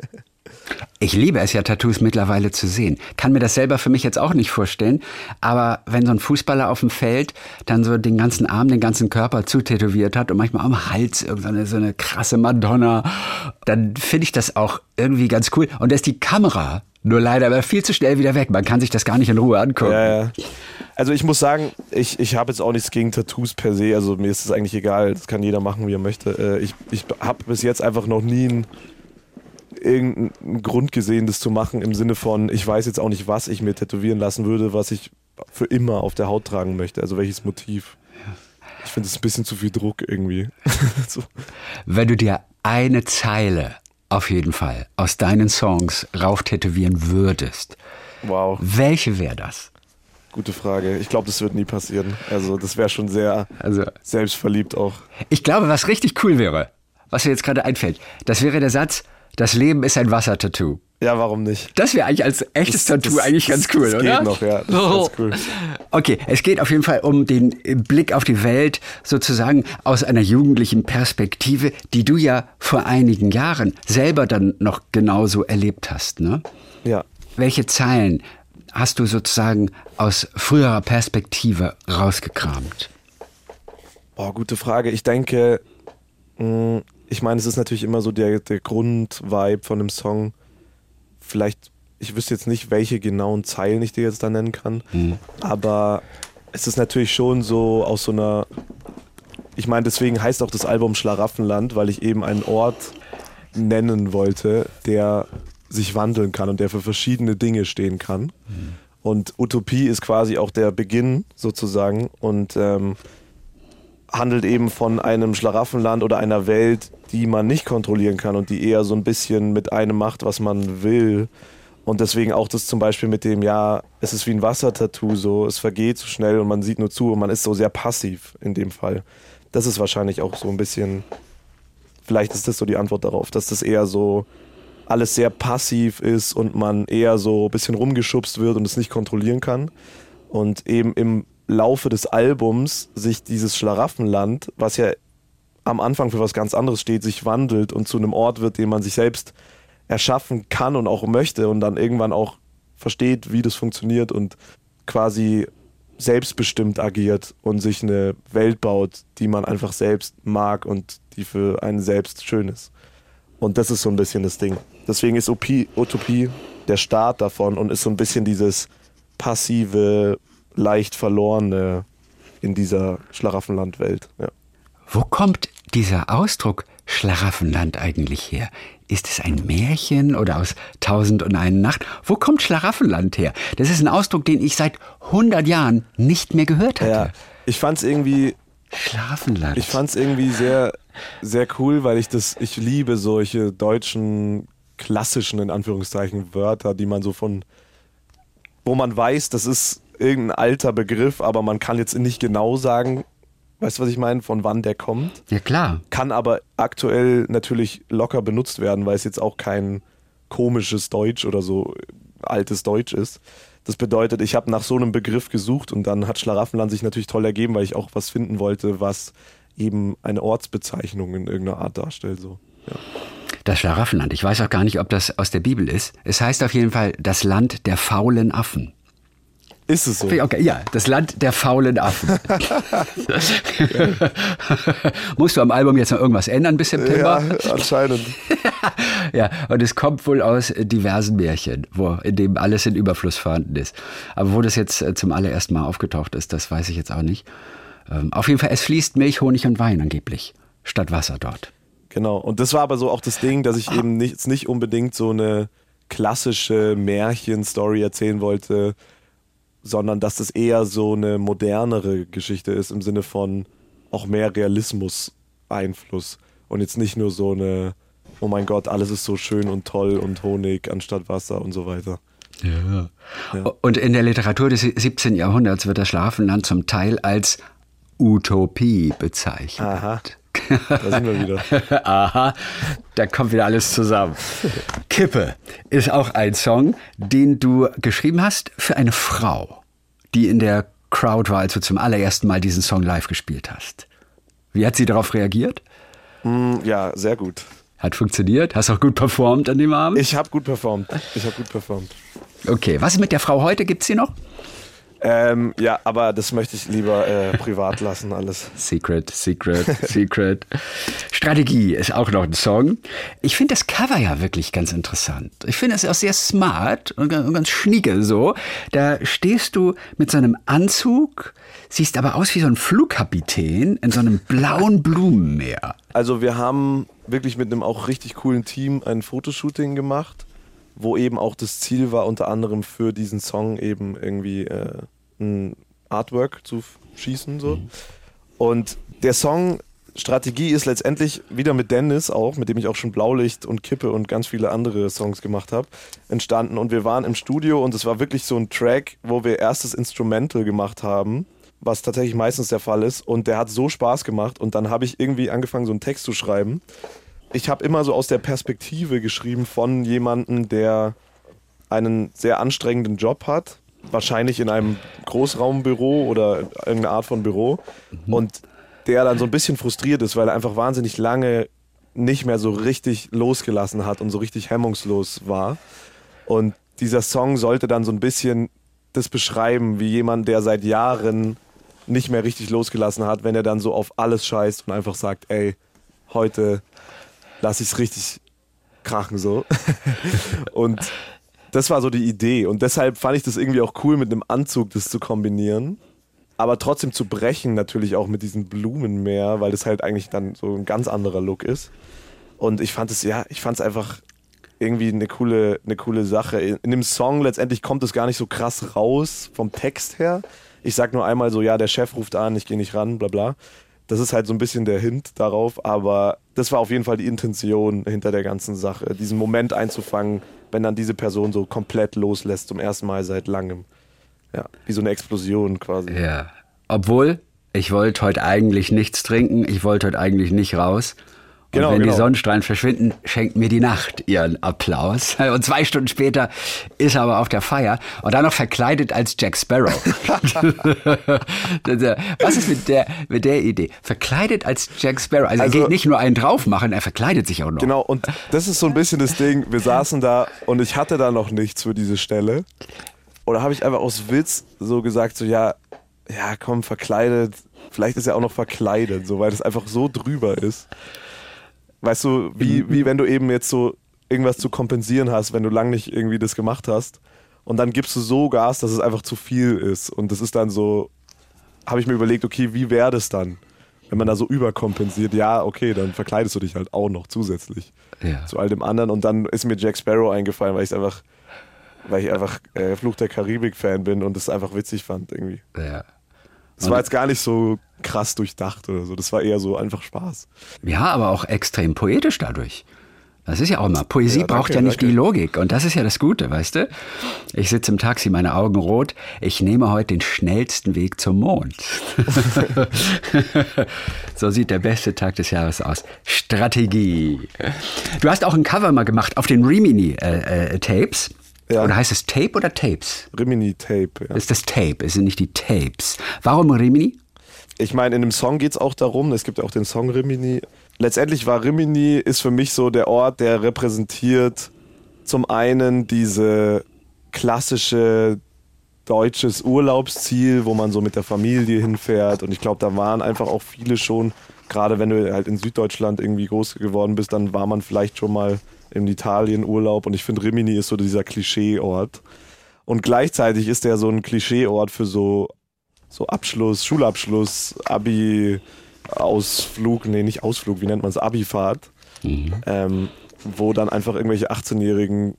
Ich liebe es ja, Tattoos mittlerweile zu sehen. Kann mir das selber für mich jetzt auch nicht vorstellen. Aber wenn so ein Fußballer auf dem Feld dann so den ganzen Arm, den ganzen Körper zutätowiert hat und manchmal am Hals irgendeine so eine krasse Madonna, dann finde ich das auch irgendwie ganz cool. Und da ist die Kamera nur leider aber viel zu schnell wieder weg. Man kann sich das gar nicht in Ruhe angucken. Ja, ja. Also ich muss sagen, ich, ich habe jetzt auch nichts gegen Tattoos per se. Also mir ist es eigentlich egal. Das kann jeder machen, wie er möchte. Ich, ich habe bis jetzt einfach noch nie einen irgendeinen Grund gesehen, das zu machen, im Sinne von, ich weiß jetzt auch nicht, was ich mir tätowieren lassen würde, was ich für immer auf der Haut tragen möchte, also welches Motiv. Ich finde es ein bisschen zu viel Druck irgendwie. So. Wenn du dir eine Zeile auf jeden Fall aus deinen Songs rauf tätowieren würdest, Wow, welche wäre das? gute Frage. Ich glaube, das wird nie passieren. Also das wäre schon sehr Also selbstverliebt auch. ich glaube, was richtig cool wäre, was mir jetzt gerade einfällt, das wäre der Satz, das Leben ist ein Wassertattoo. Ja, warum nicht? Das wäre eigentlich als echtes Das- Tattoo das- eigentlich ganz das- cool, das oder? geht noch, ja. Das ist ganz cool. Okay, es geht auf jeden Fall um den Blick auf die Welt sozusagen aus einer jugendlichen Perspektive, die du ja vor einigen Jahren selber dann noch genauso erlebt hast, ne? Ja. Welche Zeilen hast du sozusagen aus früherer Perspektive rausgekramt? Boah, gute Frage. Ich denke, mh, ich meine, es ist natürlich immer so der, der Grundvibe von einem Song. Vielleicht, ich wüsste jetzt nicht, welche genauen Zeilen ich dir jetzt da nennen kann, Mhm. aber es ist natürlich schon so aus so einer ich meine, deswegen heißt auch das Album Schlaraffenland, weil ich eben einen Ort nennen wollte, der sich wandeln kann und der für verschiedene Dinge stehen kann. Mhm. Und Utopie ist quasi auch der Beginn sozusagen und ähm, handelt eben von einem Schlaraffenland oder einer Welt, die man nicht kontrollieren kann und die eher so ein bisschen mit einem macht, was man will. Und deswegen auch das zum Beispiel mit dem, ja, es ist wie ein Wassertattoo, so, es vergeht so schnell und man sieht nur zu und man ist so sehr passiv in dem Fall. Das ist wahrscheinlich auch so ein bisschen, vielleicht ist das so die Antwort darauf, dass das eher so alles sehr passiv ist und man eher so ein bisschen rumgeschubst wird und es nicht kontrollieren kann. Und eben im Laufe des Albums sich dieses Schlaraffenland, was ja am Anfang für was ganz anderes steht, sich wandelt und zu einem Ort wird, den man sich selbst erschaffen kann und auch möchte und dann irgendwann auch versteht, wie das funktioniert und quasi selbstbestimmt agiert und sich eine Welt baut, die man einfach selbst mag und die für einen selbst schön ist. Und das ist so ein bisschen das Ding. Deswegen ist Utopie der Start davon und ist so ein bisschen dieses passive, leicht verlorene in dieser Schlaraffenland-Welt. Ja. Wo kommt dieser Ausdruck Schlaraffenland eigentlich her? Ist es ein Märchen oder aus Tausend und eine Nacht? Wo kommt Schlaraffenland her? Das ist ein Ausdruck, den ich seit hundert Jahren nicht mehr gehört hatte. Ja, ich fand's irgendwie... Schlaraffenland. Ich fand's irgendwie sehr, sehr cool, weil ich das... Ich liebe solche deutschen, klassischen, in Anführungszeichen, Wörter, die man so von... Wo man weiß, das ist irgendein alter Begriff, aber man kann jetzt nicht genau sagen... Weißt du, was ich meine? Von wann der kommt? Ja, klar. Kann aber aktuell natürlich locker benutzt werden, weil es jetzt auch kein komisches Deutsch oder so altes Deutsch ist. Das bedeutet, ich habe nach so einem Begriff gesucht und dann hat Schlaraffenland sich natürlich toll ergeben, weil ich auch was finden wollte, was eben eine Ortsbezeichnung in irgendeiner Art darstellt. So. Ja. Das Schlaraffenland, ich weiß auch gar nicht, ob das aus der Bibel ist. Es heißt auf jeden Fall das Land der faulen Affen. Ist es so? Okay, ja, das Land der faulen Affen. Musst du am Album jetzt noch irgendwas ändern bis September? Ja, anscheinend. Ja, und es kommt wohl aus diversen Märchen, wo, in dem alles in Überfluss vorhanden ist. Aber wo das jetzt zum allerersten Mal aufgetaucht ist, das weiß ich jetzt auch nicht. Ähm, auf jeden Fall, es fließt Milch, Honig und Wein angeblich, statt Wasser dort. Genau, und das war aber so auch das Ding, dass ich eben nicht, nicht unbedingt so eine klassische Märchenstory erzählen wollte, sondern dass das eher so eine modernere Geschichte ist im Sinne von auch mehr Realismus-Einfluss und jetzt nicht nur so eine, oh mein Gott, alles ist so schön und toll und Honig anstatt Wasser und so weiter. Ja. Ja. Und in der Literatur des siebzehnten Jahrhunderts wird das Schlaraffenland zum Teil als Utopie bezeichnet. Aha. Da sind wir wieder. Aha, da kommt wieder alles zusammen. Kippe ist auch ein Song, den du geschrieben hast für eine Frau, die in der Crowd war, als du zum allerersten Mal diesen Song live gespielt hast. Wie hat sie darauf reagiert? Mm, ja, sehr gut. Hat funktioniert? Hast auch gut performt an dem Abend? Ich habe gut performt. Ich habe gut performt. Okay, was ist mit der Frau heute? Gibt's sie noch? Ähm, ja, aber das möchte ich lieber äh, privat lassen, alles. Secret, Secret, Secret. Strategie ist auch noch ein Song. Ich finde das Cover ja wirklich ganz interessant. Ich finde es auch sehr smart und ganz schnieke so. Da stehst du mit so einem Anzug, siehst aber aus wie so ein Flugkapitän in so einem blauen Blumenmeer. Also wir haben wirklich mit einem auch richtig coolen Team ein Fotoshooting gemacht, wo eben auch das Ziel war, unter anderem für diesen Song eben irgendwie äh, ein Artwork zu schießen. So. Mhm. Und der Song Strategie ist letztendlich wieder mit Dennis auch, mit dem ich auch schon Blaulicht und Kippe und ganz viele andere Songs gemacht habe, entstanden. Und wir waren im Studio und es war wirklich so ein Track, wo wir erst das Instrumental gemacht haben, was tatsächlich meistens der Fall ist. Und der hat so Spaß gemacht und dann habe ich irgendwie angefangen, so einen Text zu schreiben. Ich habe immer so aus der Perspektive geschrieben von jemandem, der einen sehr anstrengenden Job hat, wahrscheinlich in einem Großraumbüro oder irgendeine Art von Büro mhm. und der dann so ein bisschen frustriert ist, weil er einfach wahnsinnig lange nicht mehr so richtig losgelassen hat und so richtig hemmungslos war. Und dieser Song sollte dann so ein bisschen das beschreiben, wie jemand, der seit Jahren nicht mehr richtig losgelassen hat, wenn er dann so auf alles scheißt und einfach sagt, ey, heute lass ich es richtig krachen so. Und das war so die Idee. Und deshalb fand ich das irgendwie auch cool, mit einem Anzug das zu kombinieren. aber trotzdem zu brechen natürlich auch mit diesem Blumenmeer, weil das halt eigentlich dann so ein ganz anderer Look ist. Und ich fand es, ja, ich fand es einfach irgendwie eine coole, eine coole Sache. In, in dem Song letztendlich kommt es gar nicht so krass raus vom Text her. Ich sag nur einmal so, ja, der Chef ruft an, ich gehe nicht ran, bla bla. Das ist halt so ein bisschen der Hint darauf, aber das war auf jeden Fall die Intention hinter der ganzen Sache, diesen Moment einzufangen, wenn dann diese Person so komplett loslässt, zum ersten Mal seit langem. Ja, wie so eine Explosion quasi. Ja, obwohl, ich wollte heute eigentlich nichts trinken, ich wollte heute eigentlich nicht raus. Und genau, wenn genau. die Sonnenstrahlen verschwinden, schenkt mir die Nacht ihren Applaus. Und zwei Stunden später ist er aber auf der Feier und dann noch verkleidet als Jack Sparrow. Was ist mit der, mit der Idee? Verkleidet als Jack Sparrow. Also, Also er geht nicht nur einen drauf machen, er verkleidet sich auch noch. Genau, und das ist so ein bisschen das Ding, wir saßen da und ich hatte da noch nichts für diese Stelle. Oder habe ich einfach aus Witz so gesagt, so ja, ja komm, verkleidet, vielleicht ist er auch noch verkleidet, so, weil das einfach so drüber ist. Weißt du, wie, wie wenn du eben jetzt so irgendwas zu kompensieren hast, wenn du lang nicht irgendwie das gemacht hast und dann gibst du so Gas, dass es einfach zu viel ist und das ist dann so, habe ich mir überlegt, okay, wie wäre das dann, wenn man da so überkompensiert? Ja, okay, dann verkleidest du dich halt auch noch zusätzlich Ja. zu all dem anderen und dann ist mir Jack Sparrow eingefallen, weil ich einfach, weil ich einfach äh, Fluch der Karibik-Fan bin und es einfach witzig fand irgendwie. Ja. Das war jetzt gar nicht so krass durchdacht oder so. Das war eher so einfach Spaß. Ja, aber auch extrem poetisch dadurch. Das ist ja auch immer. Poesie Ja, danke, braucht ja nicht danke. die Logik. Und das ist ja das Gute, weißt du? Ich sitze im Taxi, meine Augen rot. Ich nehme heute den schnellsten Weg zum Mond. So sieht der beste Tag des Jahres aus. Strategie. Du hast auch ein Cover mal gemacht auf den Rimini-Tapes. Äh, äh, Ja. Oder heißt es Tape oder Tapes? Rimini Tape, ja. Das ist das Tape, es sind nicht die Tapes. Warum Rimini? Ich meine, in dem Song geht es auch darum, es gibt ja auch den Song Rimini. Letztendlich war Rimini, ist für mich so der Ort, der repräsentiert zum einen diese klassische deutsches Urlaubsziel, wo man so mit der Familie hinfährt und ich glaube, da waren einfach auch viele schon, gerade wenn du halt in Süddeutschland irgendwie groß geworden bist, dann war man vielleicht schon mal in Italien Urlaub und ich finde Rimini ist so dieser Klischeeort und gleichzeitig ist der so ein Klischeeort für so so Abschluss, Schulabschluss, Abi, Ausflug, nee, nicht Ausflug, wie nennt man es, Abifahrt, mhm. ähm, wo dann einfach irgendwelche achtzehnjährigen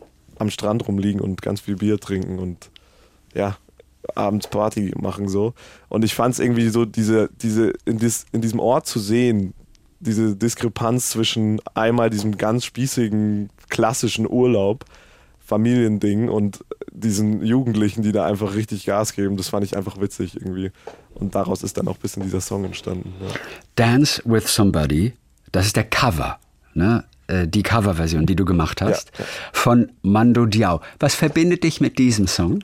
am Strand rumliegen und ganz viel Bier trinken und ja, abends Party machen so. Und ich fand es irgendwie so, diese, diese, in, dis, in diesem Ort zu sehen, diese Diskrepanz zwischen einmal diesem ganz spießigen, klassischen Urlaub, Familiending und diesen Jugendlichen, die da einfach richtig Gas geben, das fand ich einfach witzig irgendwie. Und daraus ist dann auch ein bisschen dieser Song entstanden. Ja. Dance with Somebody, das ist der Cover, ne? Die Coverversion, die du gemacht hast, ja, ja. von Mando Diao. Was verbindet dich mit diesem Song?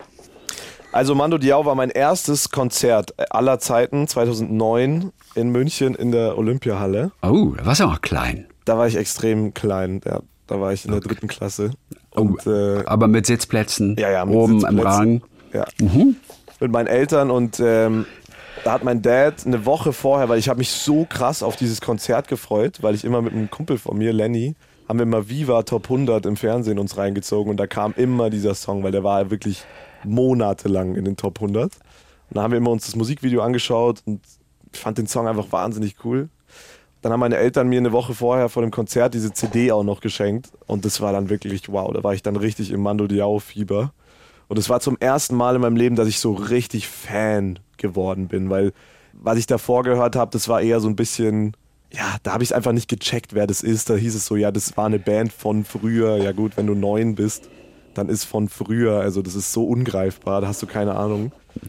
Also Mando Diao war mein erstes Konzert aller Zeiten, zweitausendneun in München in der Olympiahalle. Oh, da warst du auch klein. Da war ich extrem klein, ja, da war ich in der okay. dritten Klasse. Und, oh, äh, aber mit Sitzplätzen ja, ja, mit oben Sitzplätzen. im Rang? Ja, mhm. mit meinen Eltern und ähm, da hat mein Dad eine Woche vorher, weil ich habe mich so krass auf dieses Konzert gefreut, weil ich immer mit einem Kumpel von mir, Lenny, haben wir immer Viva Top hundert im Fernsehen uns reingezogen und da kam immer dieser Song, weil der war wirklich monatelang in den Top hundert. Und da haben wir immer uns das Musikvideo angeschaut und ich fand den Song einfach wahnsinnig cool. Dann haben meine Eltern mir eine Woche vorher vor dem Konzert diese C D auch noch geschenkt und das war dann wirklich wow, da war ich dann richtig im Mando Diao-Fieber. Und es war zum ersten Mal in meinem Leben, dass ich so richtig Fan geworden bin, weil was ich davor gehört habe, das war eher so ein bisschen, ja, da habe ich es einfach nicht gecheckt, wer das ist. Da hieß es so, ja, das war eine Band von früher. Ja gut, wenn du neun bist, dann ist von früher, also das ist so ungreifbar, da hast du keine Ahnung.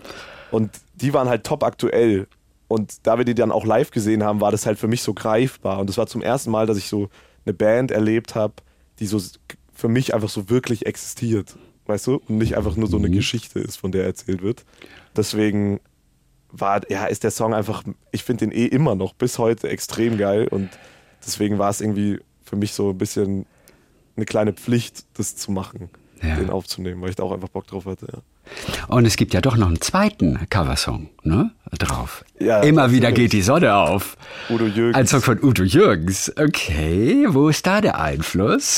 Und die waren halt top aktuell. Und da wir die dann auch live gesehen haben, war das halt für mich so greifbar. Und das war zum ersten Mal, dass ich so eine Band erlebt habe, die so für mich einfach so wirklich existiert. Weißt du? Und nicht einfach nur so eine mhm. Geschichte ist, von der erzählt wird. Deswegen war, ja, ist der Song einfach, ich finde den eh immer noch bis heute extrem geil. Und deswegen war es irgendwie für mich so ein bisschen eine kleine Pflicht, das zu machen, ja. den aufzunehmen, weil ich da auch einfach Bock drauf hatte. Ja. Und es gibt ja doch noch einen zweiten Coversong, ne, drauf. Ja, Immer wieder geht die Sonne auf. Udo Jürgens. Ein Song von Udo Jürgens. Okay, wo ist da der Einfluss?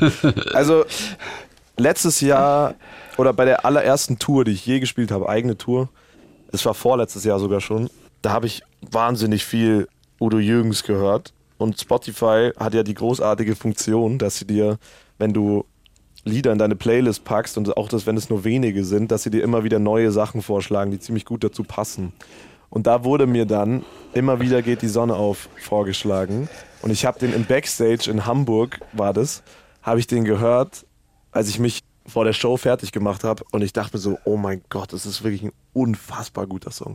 Also letztes Jahr oder bei der allerersten Tour, die ich je gespielt habe, eigene Tour, Es war vorletztes Jahr sogar schon. Da habe ich wahnsinnig viel Udo Jürgens gehört. Und Spotify hat ja die großartige Funktion, dass sie dir, wenn du Lieder in deine Playlist packst und auch das, wenn es nur wenige sind, dass sie dir immer wieder neue Sachen vorschlagen, die ziemlich gut dazu passen. Und da wurde mir dann Immer wieder geht die Sonne auf vorgeschlagen. Und ich habe den im Backstage in Hamburg, war das, habe ich den gehört, als ich mich vor der Show fertig gemacht habe. Und ich dachte mir so, oh mein Gott, das ist wirklich ein unfassbar guter Song.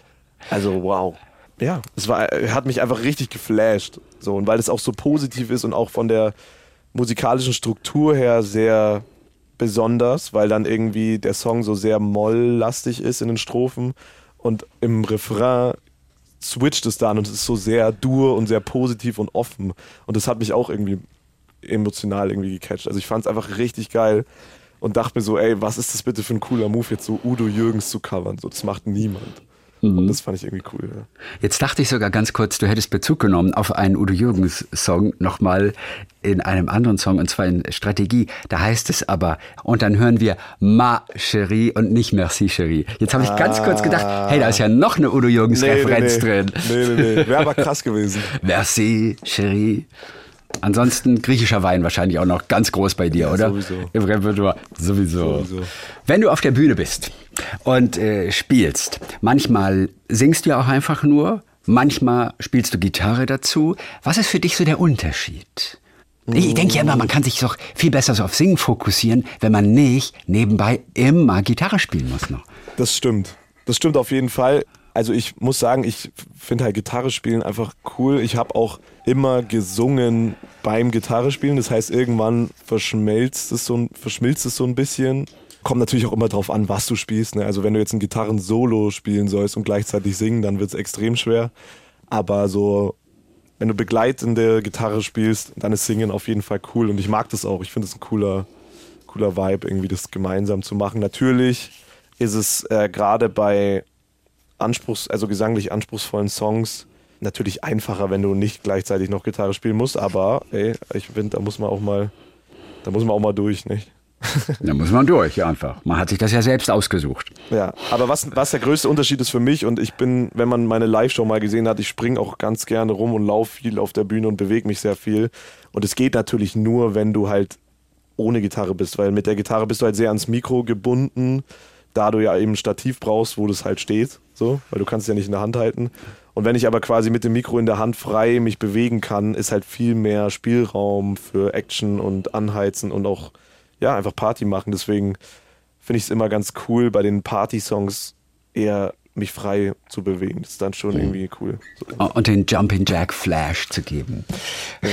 Also wow. Ja, es war, er hat mich einfach richtig geflasht. So, und weil es auch so positiv ist und auch von der musikalischen Struktur her sehr besonders, weil dann irgendwie der Song so sehr molllastig ist in den Strophen und im Refrain switcht es dann und es ist so sehr dur und sehr positiv und offen. Und das hat mich auch irgendwie emotional irgendwie gecatcht. Also ich fand es einfach richtig geil und dachte mir so, ey, was ist das bitte für ein cooler Move, jetzt so Udo Jürgens zu covern? So, das macht niemand. Und das fand ich irgendwie cool. Ja. Jetzt dachte ich sogar ganz kurz, du hättest Bezug genommen auf einen Udo Jürgens-Song nochmal in einem anderen Song, und zwar in Strategie. Da heißt es aber, und dann hören wir Ma Chérie und nicht Merci Chérie. Jetzt habe ich ah. ganz kurz gedacht, hey, da ist ja noch eine Udo Jürgens-Referenz nee, nee, nee. drin. Nee, nee, nee. Wäre aber krass gewesen. Merci Chérie. Ansonsten griechischer Wein wahrscheinlich auch noch ganz groß bei dir, ja, oder? Sowieso. Im Repertoire. Sowieso. sowieso. Wenn du auf der Bühne bist und äh, spielst, manchmal singst du ja auch einfach nur, manchmal spielst du Gitarre dazu. Was ist für dich so der Unterschied? Ich, ich denke ja immer, man kann sich doch viel besser so auf Singen fokussieren, wenn man nicht nebenbei immer Gitarre spielen muss noch. Das stimmt. Das stimmt auf jeden Fall. Also ich muss sagen, ich finde halt Gitarre spielen einfach cool. Ich habe auch immer gesungen beim Gitarre spielen. Das heißt, irgendwann verschmilzt es so ein, verschmilzt es so ein bisschen. Kommt natürlich auch immer drauf an, was du spielst. Ne? Also wenn du jetzt ein Gitarren-Solo spielen sollst und gleichzeitig singen, dann wird es extrem schwer. Aber so, wenn du begleitende Gitarre spielst, dann ist Singen auf jeden Fall cool. Und ich mag das auch. Ich finde es ein cooler, cooler Vibe, irgendwie das gemeinsam zu machen. Natürlich ist es äh, gerade bei Anspruchs, also gesanglich anspruchsvollen Songs natürlich einfacher, wenn du nicht gleichzeitig noch Gitarre spielen musst, aber ey, ich finde, da muss man auch mal, da muss man auch mal durch, nicht? Da muss man durch, einfach. Man hat sich das ja selbst ausgesucht. Ja, aber was, was der größte Unterschied ist für mich, und ich bin, wenn man meine Live-Show mal gesehen hat, ich springe auch ganz gerne rum und laufe viel auf der Bühne und bewege mich sehr viel. Und es geht natürlich nur, wenn du halt ohne Gitarre bist, weil mit der Gitarre bist du halt sehr ans Mikro gebunden, da du ja eben ein Stativ brauchst, wo das halt steht, so, weil du kannst es ja nicht in der Hand halten. Und wenn ich aber quasi mit dem Mikro in der Hand frei mich bewegen kann, ist halt viel mehr Spielraum für Action und Anheizen und auch, ja, einfach Party machen. Deswegen finde ich es immer ganz cool, bei den Party-Songs eher mich frei zu bewegen. Das ist dann schon irgendwie cool. So. Und den Jumping Jack Flash zu geben. Ja.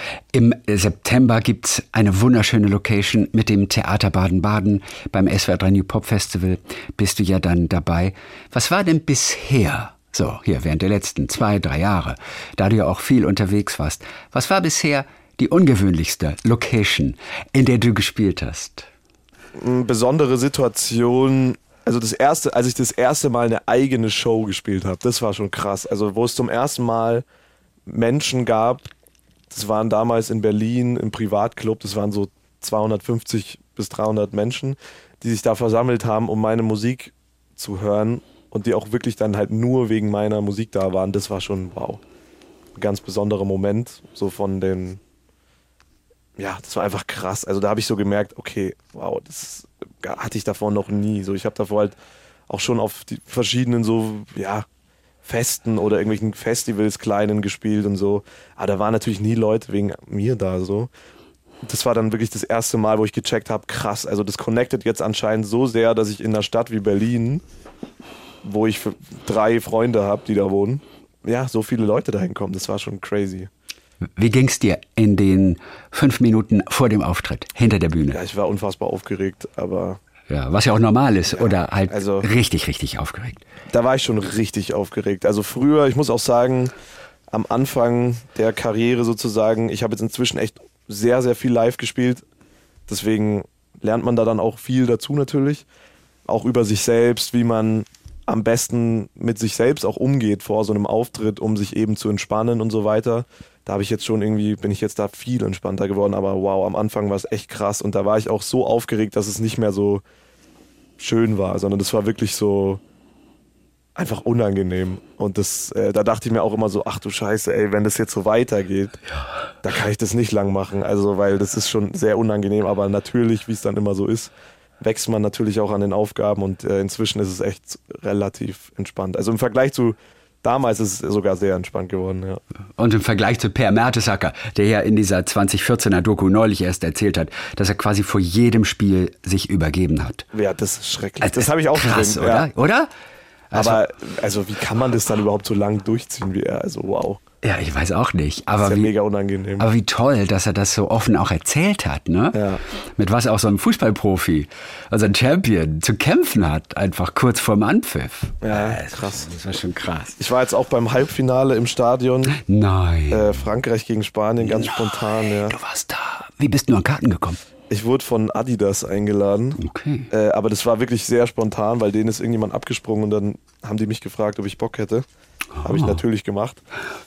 Im September gibt's eine wunderschöne Location mit dem Theater Baden-Baden. Beim S W R drei New Pop Festival bist du ja dann dabei. Was war denn bisher, so hier während der letzten zwei, drei Jahre, da du ja auch viel unterwegs warst, was war bisher die ungewöhnlichste Location, in der du gespielt hast? Eine besondere Situation. Also das erste, als ich das erste Mal eine eigene Show gespielt habe, das war schon krass. Also wo es zum ersten Mal Menschen gab, das waren damals in Berlin im Privatclub, das waren so zweihundertfünfzig bis dreihundert Menschen, die sich da versammelt haben, um meine Musik zu hören und die auch wirklich dann halt nur wegen meiner Musik da waren. Das war schon, wow, ein ganz besonderer Moment, so von den, ja, das war einfach krass. Also da habe ich so gemerkt, okay, wow, das hatte ich davor noch nie. So, ich habe davor halt auch schon auf die verschiedenen so, ja, Festen oder irgendwelchen Festivals kleinen gespielt und so. Aber da waren natürlich nie Leute wegen mir da so. Das war dann wirklich das erste Mal, wo ich gecheckt habe, krass, also das connectet jetzt anscheinend so sehr, dass ich in einer Stadt wie Berlin, wo ich drei Freunde habe, die da wohnen, ja, so viele Leute dahin kommen. Das war schon crazy. Wie ging's dir in den fünf Minuten vor dem Auftritt, hinter der Bühne? Ja, ich war unfassbar aufgeregt, aber... Ja, was ja auch normal ist, ja, oder halt also, richtig, richtig aufgeregt. Da war ich schon richtig aufgeregt. Also früher, ich muss auch sagen, am Anfang der Karriere sozusagen, ich habe jetzt inzwischen echt sehr, sehr viel live gespielt. Deswegen lernt man da dann auch viel dazu natürlich. Auch über sich selbst, wie man am besten mit sich selbst auch umgeht vor so einem Auftritt, um sich eben zu entspannen und so weiter. Da habe ich jetzt schon irgendwie, bin ich jetzt da viel entspannter geworden, aber wow, am Anfang war es echt krass und da war ich auch so aufgeregt, dass es nicht mehr so schön war, sondern das war wirklich so, einfach unangenehm. Und das, äh, da dachte ich mir auch immer so, ach du Scheiße, ey, wenn das jetzt so weitergeht, ja. da kann ich das nicht lang machen. Also, weil das ist schon sehr unangenehm, aber natürlich, wie es dann immer so ist, wächst man natürlich auch an den Aufgaben und äh, inzwischen ist es echt relativ entspannt. Also im Vergleich zu damals ist es sogar sehr entspannt geworden, ja. Und im Vergleich zu Per Mertesacker, der ja in dieser zwanzig vierzehner Doku neulich erst erzählt hat, dass er quasi vor jedem Spiel sich übergeben hat. Ja, das ist schrecklich. Also, das habe ich auch krass, drin, oder? Ja. Oder? Also, aber also wie kann man das dann überhaupt so lang durchziehen wie er? Also wow. Ja, ich weiß auch nicht. Aber das ist ja wie, mega unangenehm. Aber wie toll, dass er das so offen auch erzählt hat, ne? Ja. Mit was auch so ein Fußballprofi, also ein Champion, zu kämpfen hat, einfach kurz vorm Anpfiff. Ja, äh, krass. Das war schon krass. Ich war jetzt auch beim Halbfinale im Stadion. Nein. Äh, Frankreich gegen Spanien, ganz Nein, spontan. Ja. Du warst da. Wie bist du an Karten gekommen? Ich wurde von Adidas eingeladen, okay. äh, aber das war wirklich sehr spontan, weil denen ist irgendjemand abgesprungen und dann haben die mich gefragt, ob ich Bock hätte. Oh. Habe ich natürlich gemacht.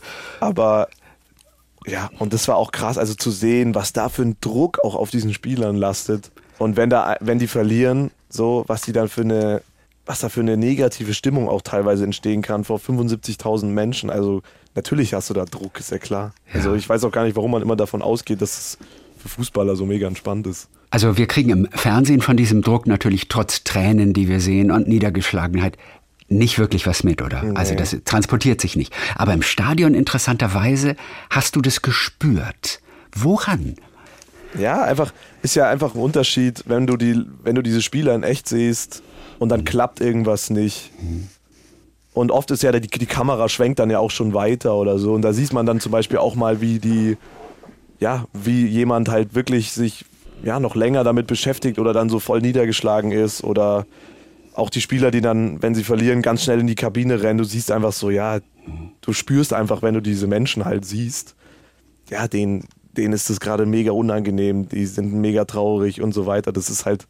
Aber ja, und das war auch krass, also zu sehen, was da für ein Druck auch auf diesen Spielern lastet. Und wenn da, wenn die verlieren, so, was die dann für eine, was da für eine negative Stimmung auch teilweise entstehen kann vor fünfundsiebzigtausend Menschen. Also natürlich hast du da Druck, ist ja klar. Ja. Also ich weiß auch gar nicht, warum man immer davon ausgeht, dass es für Fußballer so mega entspannt ist. Also wir kriegen im Fernsehen von diesem Druck natürlich trotz Tränen, die wir sehen und Niedergeschlagenheit, nicht wirklich was mit, oder? Nee. Also das transportiert sich nicht. Aber im Stadion interessanterweise hast du das gespürt. Woran? Ja, einfach, ist ja einfach ein Unterschied, wenn du die, wenn du diese Spieler in echt siehst und dann klappt irgendwas nicht. Mhm. Und oft ist ja die, die Kamera schwenkt dann ja auch schon weiter oder so. Und da sieht man dann zum Beispiel auch mal, wie die ja, wie jemand halt wirklich sich ja noch länger damit beschäftigt oder dann so voll niedergeschlagen ist oder auch die Spieler, die dann, wenn sie verlieren, ganz schnell in die Kabine rennen. Du siehst einfach so, ja, du spürst einfach, wenn du diese Menschen halt siehst, ja, denen, denen ist das gerade mega unangenehm, die sind mega traurig und so weiter. Das ist halt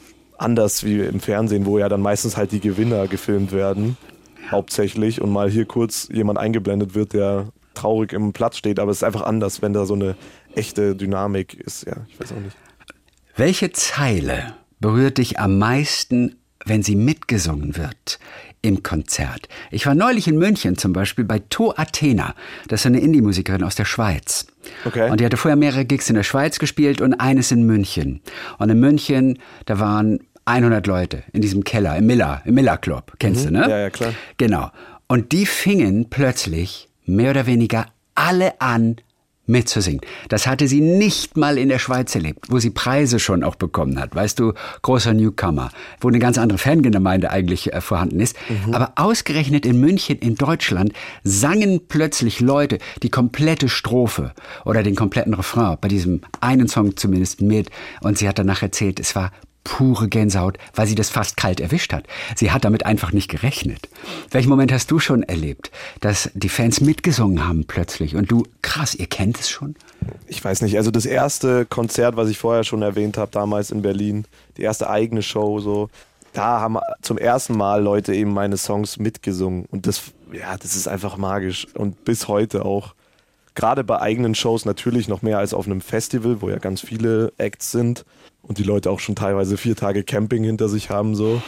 anders wie im Fernsehen, wo ja dann meistens halt die Gewinner gefilmt werden, hauptsächlich, und mal hier kurz jemand eingeblendet wird, der traurig im Platz steht, aber es ist einfach anders, wenn da so eine echte Dynamik ist. Ja, ich weiß auch nicht. Welche Zeile berührt dich am meisten, wenn sie mitgesungen wird im Konzert? Ich war neulich in München zum Beispiel bei To Athena. Das ist eine Indie-Musikerin aus der Schweiz. Okay. Und die hatte vorher mehrere Gigs in der Schweiz gespielt und eines in München. Und in München, da waren hundert Leute in diesem Keller, im Miller, im Miller Club. Kennst mhm. du, ne? Ja, ja, klar. Genau. Und die fingen plötzlich mehr oder weniger alle an, mitzusingen. Das hatte sie nicht mal in der Schweiz erlebt, wo sie Preise schon auch bekommen hat. Weißt du, großer Newcomer, wo eine ganz andere Fangemeinde eigentlich äh, vorhanden ist. Mhm. Aber ausgerechnet in München, in Deutschland, sangen plötzlich Leute die komplette Strophe oder den kompletten Refrain, bei diesem einen Song zumindest mit. Und sie hat danach erzählt, es war pure Gänsehaut, weil sie das fast kalt erwischt hat. Sie hat damit einfach nicht gerechnet. Welchen Moment hast du schon erlebt, dass die Fans mitgesungen haben plötzlich und du, krass, ihr kennt es schon? Ich weiß nicht, also das erste Konzert, was ich vorher schon erwähnt habe, damals in Berlin, die erste eigene Show, so, da haben zum ersten Mal Leute eben meine Songs mitgesungen und das, ja, das ist einfach magisch und bis heute auch. Gerade bei eigenen Shows natürlich noch mehr als auf einem Festival, wo ja ganz viele Acts sind und die Leute auch schon teilweise vier Tage Camping hinter sich haben, so.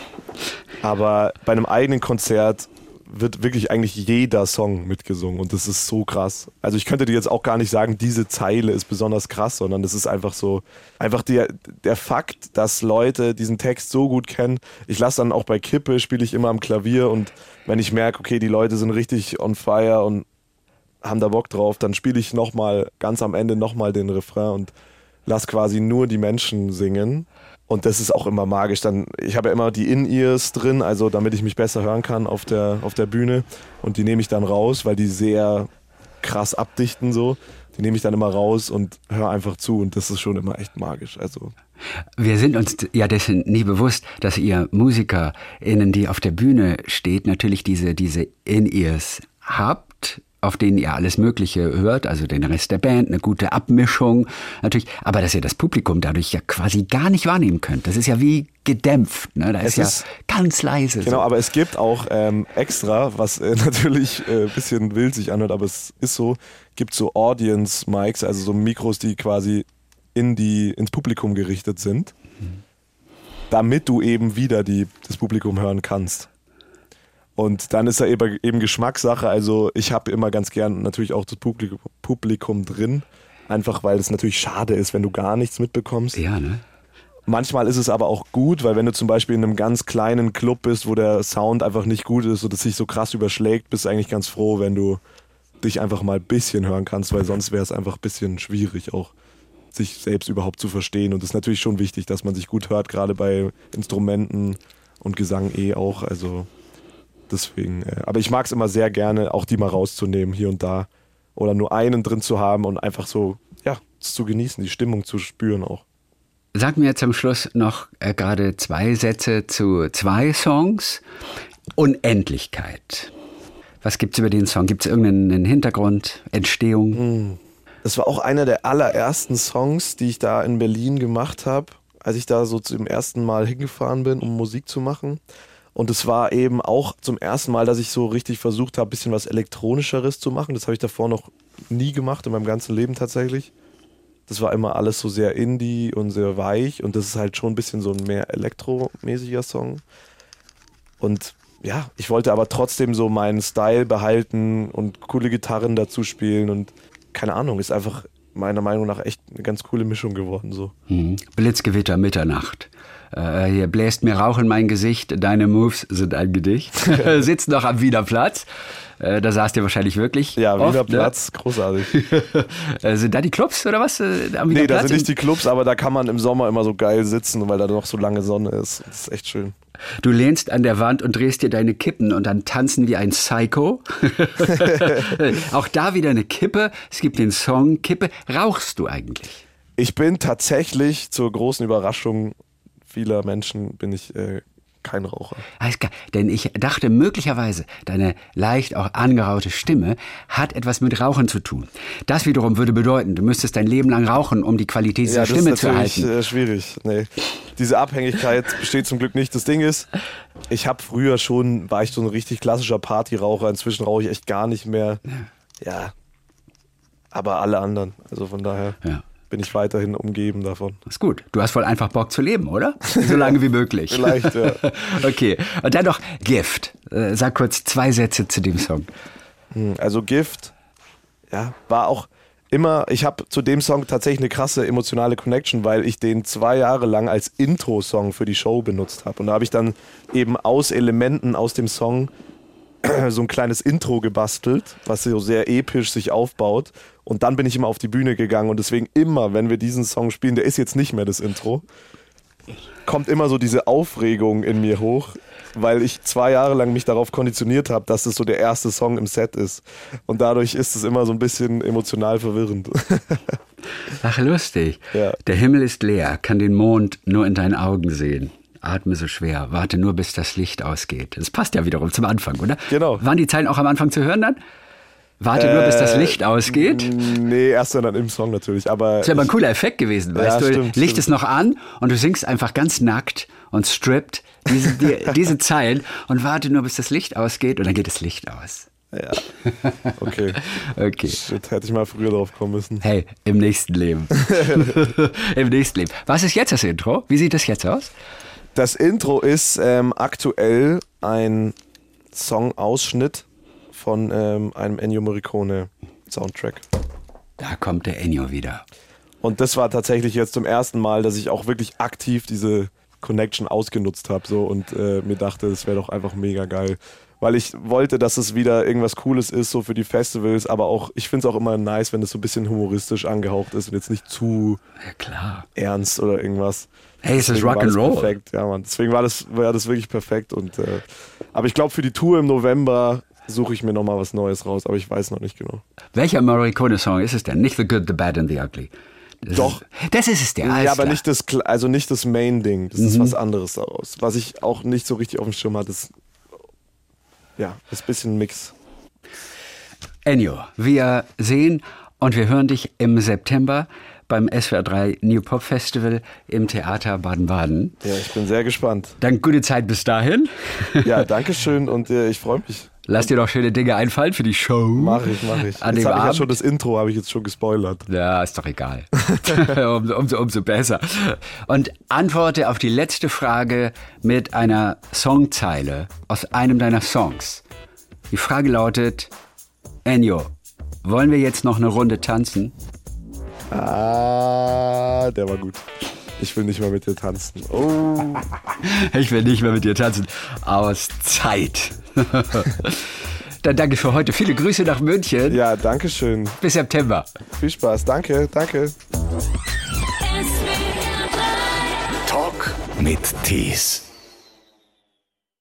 Aber bei einem eigenen Konzert wird wirklich eigentlich jeder Song mitgesungen und das ist so krass. Also ich könnte dir jetzt auch gar nicht sagen, diese Zeile ist besonders krass, sondern das ist einfach so, einfach der, der Fakt, dass Leute diesen Text so gut kennen. Ich lasse dann auch bei Kippe, spiele ich immer am Klavier und wenn ich merke, okay, die Leute sind richtig on fire und haben da Bock drauf, dann spiele ich nochmal, ganz am Ende nochmal den Refrain und lass quasi nur die Menschen singen. Und das ist auch immer magisch. Dann, ich habe ja immer die In-Ears drin, also damit ich mich besser hören kann auf der, auf der Bühne. Und die nehme ich dann raus, weil die sehr krass abdichten so. Die nehme ich dann immer raus und höre einfach zu. Und das ist schon immer echt magisch. Also wir sind uns ja dessen nie bewusst, dass ihr MusikerInnen, die auf der Bühne steht, natürlich diese, diese In-Ears habt, auf denen ihr alles Mögliche hört, also den Rest der Band, eine gute Abmischung natürlich, aber dass ihr das Publikum dadurch ja quasi gar nicht wahrnehmen könnt. Das ist ja wie gedämpft, ne? Da ist ja ist, ganz leise. Genau, so. Aber es gibt auch ähm, extra, was äh, natürlich ein äh, bisschen wild sich anhört, aber es ist so, gibt so Audience-Mics, also so Mikros, die quasi in die, ins Publikum gerichtet sind, mhm. damit du eben wieder die, das Publikum hören kannst. Und dann ist da eben, eben Geschmackssache. Also ich habe immer ganz gern natürlich auch das Publikum, Publikum drin. Einfach weil es natürlich schade ist, wenn du gar nichts mitbekommst. Ja, ne? Manchmal ist es aber auch gut, weil wenn du zum Beispiel in einem ganz kleinen Club bist, wo der Sound einfach nicht gut ist und es sich so krass überschlägt, bist du eigentlich ganz froh, wenn du dich einfach mal ein bisschen hören kannst, weil sonst wäre es einfach ein bisschen schwierig auch, sich selbst überhaupt zu verstehen. Und es ist natürlich schon wichtig, dass man sich gut hört, gerade bei Instrumenten und Gesang eh auch. Also deswegen, äh, aber ich mag es immer sehr gerne, auch die mal rauszunehmen hier und da oder nur einen drin zu haben und einfach so, ja, zu genießen, die Stimmung zu spüren auch. Sag mir zum Schluss noch äh, gerade zwei Sätze zu zwei Songs. Unendlichkeit. Was gibt's über den Song? Gibt es irgendeinen Hintergrund, Entstehung? Das war auch einer der allerersten Songs, die ich da in Berlin gemacht habe, als ich da so zum ersten Mal hingefahren bin, um Musik zu machen. Und es war eben auch zum ersten Mal, dass ich so richtig versucht habe, ein bisschen was Elektronischeres zu machen. Das habe ich davor noch nie gemacht, in meinem ganzen Leben tatsächlich. Das war immer alles so sehr Indie und sehr weich und das ist halt schon ein bisschen so ein mehr elektromäßiger Song. Und ja, ich wollte aber trotzdem so meinen Style behalten und coole Gitarren dazu spielen und keine Ahnung, ist einfach meiner Meinung nach echt eine ganz coole Mischung geworden. So. Mhm. Blitzgewitter, Mitternacht. Äh, hier bläst mir Rauch in mein Gesicht, deine Moves sind ein Gedicht. Sitzt noch am Wiener Platz. Äh, da saßt ihr wahrscheinlich wirklich. Ja, oft, Wiener Platz, ne? Großartig. äh, sind da die Clubs oder was? Äh, am Wiener nee, da Platz? sind nicht die Clubs, aber da kann man im Sommer immer so geil sitzen, weil da noch so lange Sonne ist. Das ist echt schön. Du lehnst an der Wand und drehst dir deine Kippen und dann tanzen wie ein Psycho. Auch da wieder eine Kippe. Es gibt den Song Kippe. Rauchst du eigentlich? Ich bin tatsächlich zur großen Überraschung vieler Menschen bin ich äh, kein Raucher. Alles klar, denn ich dachte möglicherweise, deine leicht auch angeraute Stimme hat etwas mit Rauchen zu tun. Das wiederum würde bedeuten, du müsstest dein Leben lang rauchen, um die Qualität dieser ja, Stimme zu erhalten. Das ist erhalten. natürlich schwierig. Nee. Diese Abhängigkeit besteht zum Glück nicht. Das Ding ist, ich habe früher schon, war ich so ein richtig klassischer Partyraucher. Inzwischen rauche ich echt gar nicht mehr. Ja. ja. Aber alle anderen. Also von daher. Ja. Bin ich weiterhin umgeben davon. Ist gut. Du hast wohl einfach Bock zu leben, oder? So lange wie möglich. Vielleicht, ja. Okay. Und dann noch Gift. Äh, sag kurz zwei Sätze zu dem Song. Also Gift, ja, war auch immer, ich habe zu dem Song tatsächlich eine krasse emotionale Connection, weil ich den zwei Jahre lang als Intro-Song für die Show benutzt habe. Und da habe ich dann eben aus Elementen aus dem Song so ein kleines Intro gebastelt, was so sehr episch sich aufbaut. Und dann bin ich immer auf die Bühne gegangen und deswegen immer, wenn wir diesen Song spielen, der ist jetzt nicht mehr das Intro, kommt immer so diese Aufregung in mir hoch, weil ich zwei Jahre lang mich darauf konditioniert habe, dass es so der erste Song im Set ist. Und dadurch ist es immer so ein bisschen emotional verwirrend. Ach, lustig. Ja. Der Himmel ist leer, kann den Mond nur in deinen Augen sehen. Atme so schwer, warte nur, bis das Licht ausgeht. Das passt ja wiederum zum Anfang, oder? Genau. Waren die Zeilen auch am Anfang zu hören dann? Warte äh, nur, bis das Licht ausgeht? Nee, erst dann im Song natürlich. Aber das wäre aber ein cooler Effekt gewesen, weißt ja, du? Stimmt, Licht stimmt. ist noch an und du singst einfach ganz nackt und strippt diese, die, diese Zeilen und warte nur, bis das Licht ausgeht und dann geht das Licht aus. Ja, okay. Okay. Shit, hätte ich mal früher drauf kommen müssen. Hey, im nächsten Leben. Im nächsten Leben. Was ist jetzt das Intro? Wie sieht das jetzt aus? Das Intro ist ähm, aktuell ein Songausschnitt von ähm, einem Ennio Morricone Soundtrack. Da kommt der Ennio wieder. Und das war tatsächlich jetzt zum ersten Mal, dass ich auch wirklich aktiv diese Connection ausgenutzt habe so, und äh, mir dachte, das wäre doch einfach mega geil. Weil ich wollte, dass es wieder irgendwas Cooles ist, so für die Festivals, aber auch, ich finde es auch immer nice, wenn es so ein bisschen humoristisch angehaucht ist und jetzt nicht zu ja, klar. ernst oder irgendwas. Hey, es ist Rock'n'Roll. Perfekt, ja, Mann. Deswegen war das, war das wirklich perfekt. Und, äh, aber ich glaube, für die Tour im November suche ich mir nochmal was Neues raus, aber ich weiß noch nicht genau. Welcher Morricone-Song ist es denn? Nicht The Good, The Bad and The Ugly. Das Doch. Ist, das ist es, der. Ja, aber nicht das, also nicht das Main-Ding. Das mhm. ist was anderes daraus. Was ich auch nicht so richtig auf dem Schirm hatte, ist, ja, ist ein bisschen ein Mix. Ennio, wir sehen und wir hören dich im September beim S W R drei New Pop Festival im Theater Baden-Baden. Ja, ich bin sehr gespannt. Dann gute Zeit bis dahin. Ja, danke schön und äh, ich freue mich. Lass dir doch schöne Dinge einfallen für die Show. Mach ich, mach ich. An Jetzt dem habe ich ja Abend. schon das Intro, habe ich jetzt schon gespoilert. Ja, ist doch egal. umso, umso, umso besser. Und antworte auf die letzte Frage mit einer Songzeile aus einem deiner Songs. Die Frage lautet, Ennio, wollen wir jetzt noch eine Runde tanzen? Ah, der war gut. Ich will nicht mehr mit dir tanzen. Oh. Ich will nicht mehr mit dir tanzen. Aus Zeit. Dann danke für heute. Viele Grüße nach München. Ja, danke schön. Bis September. Viel Spaß. Danke, danke. Talk mit Tees.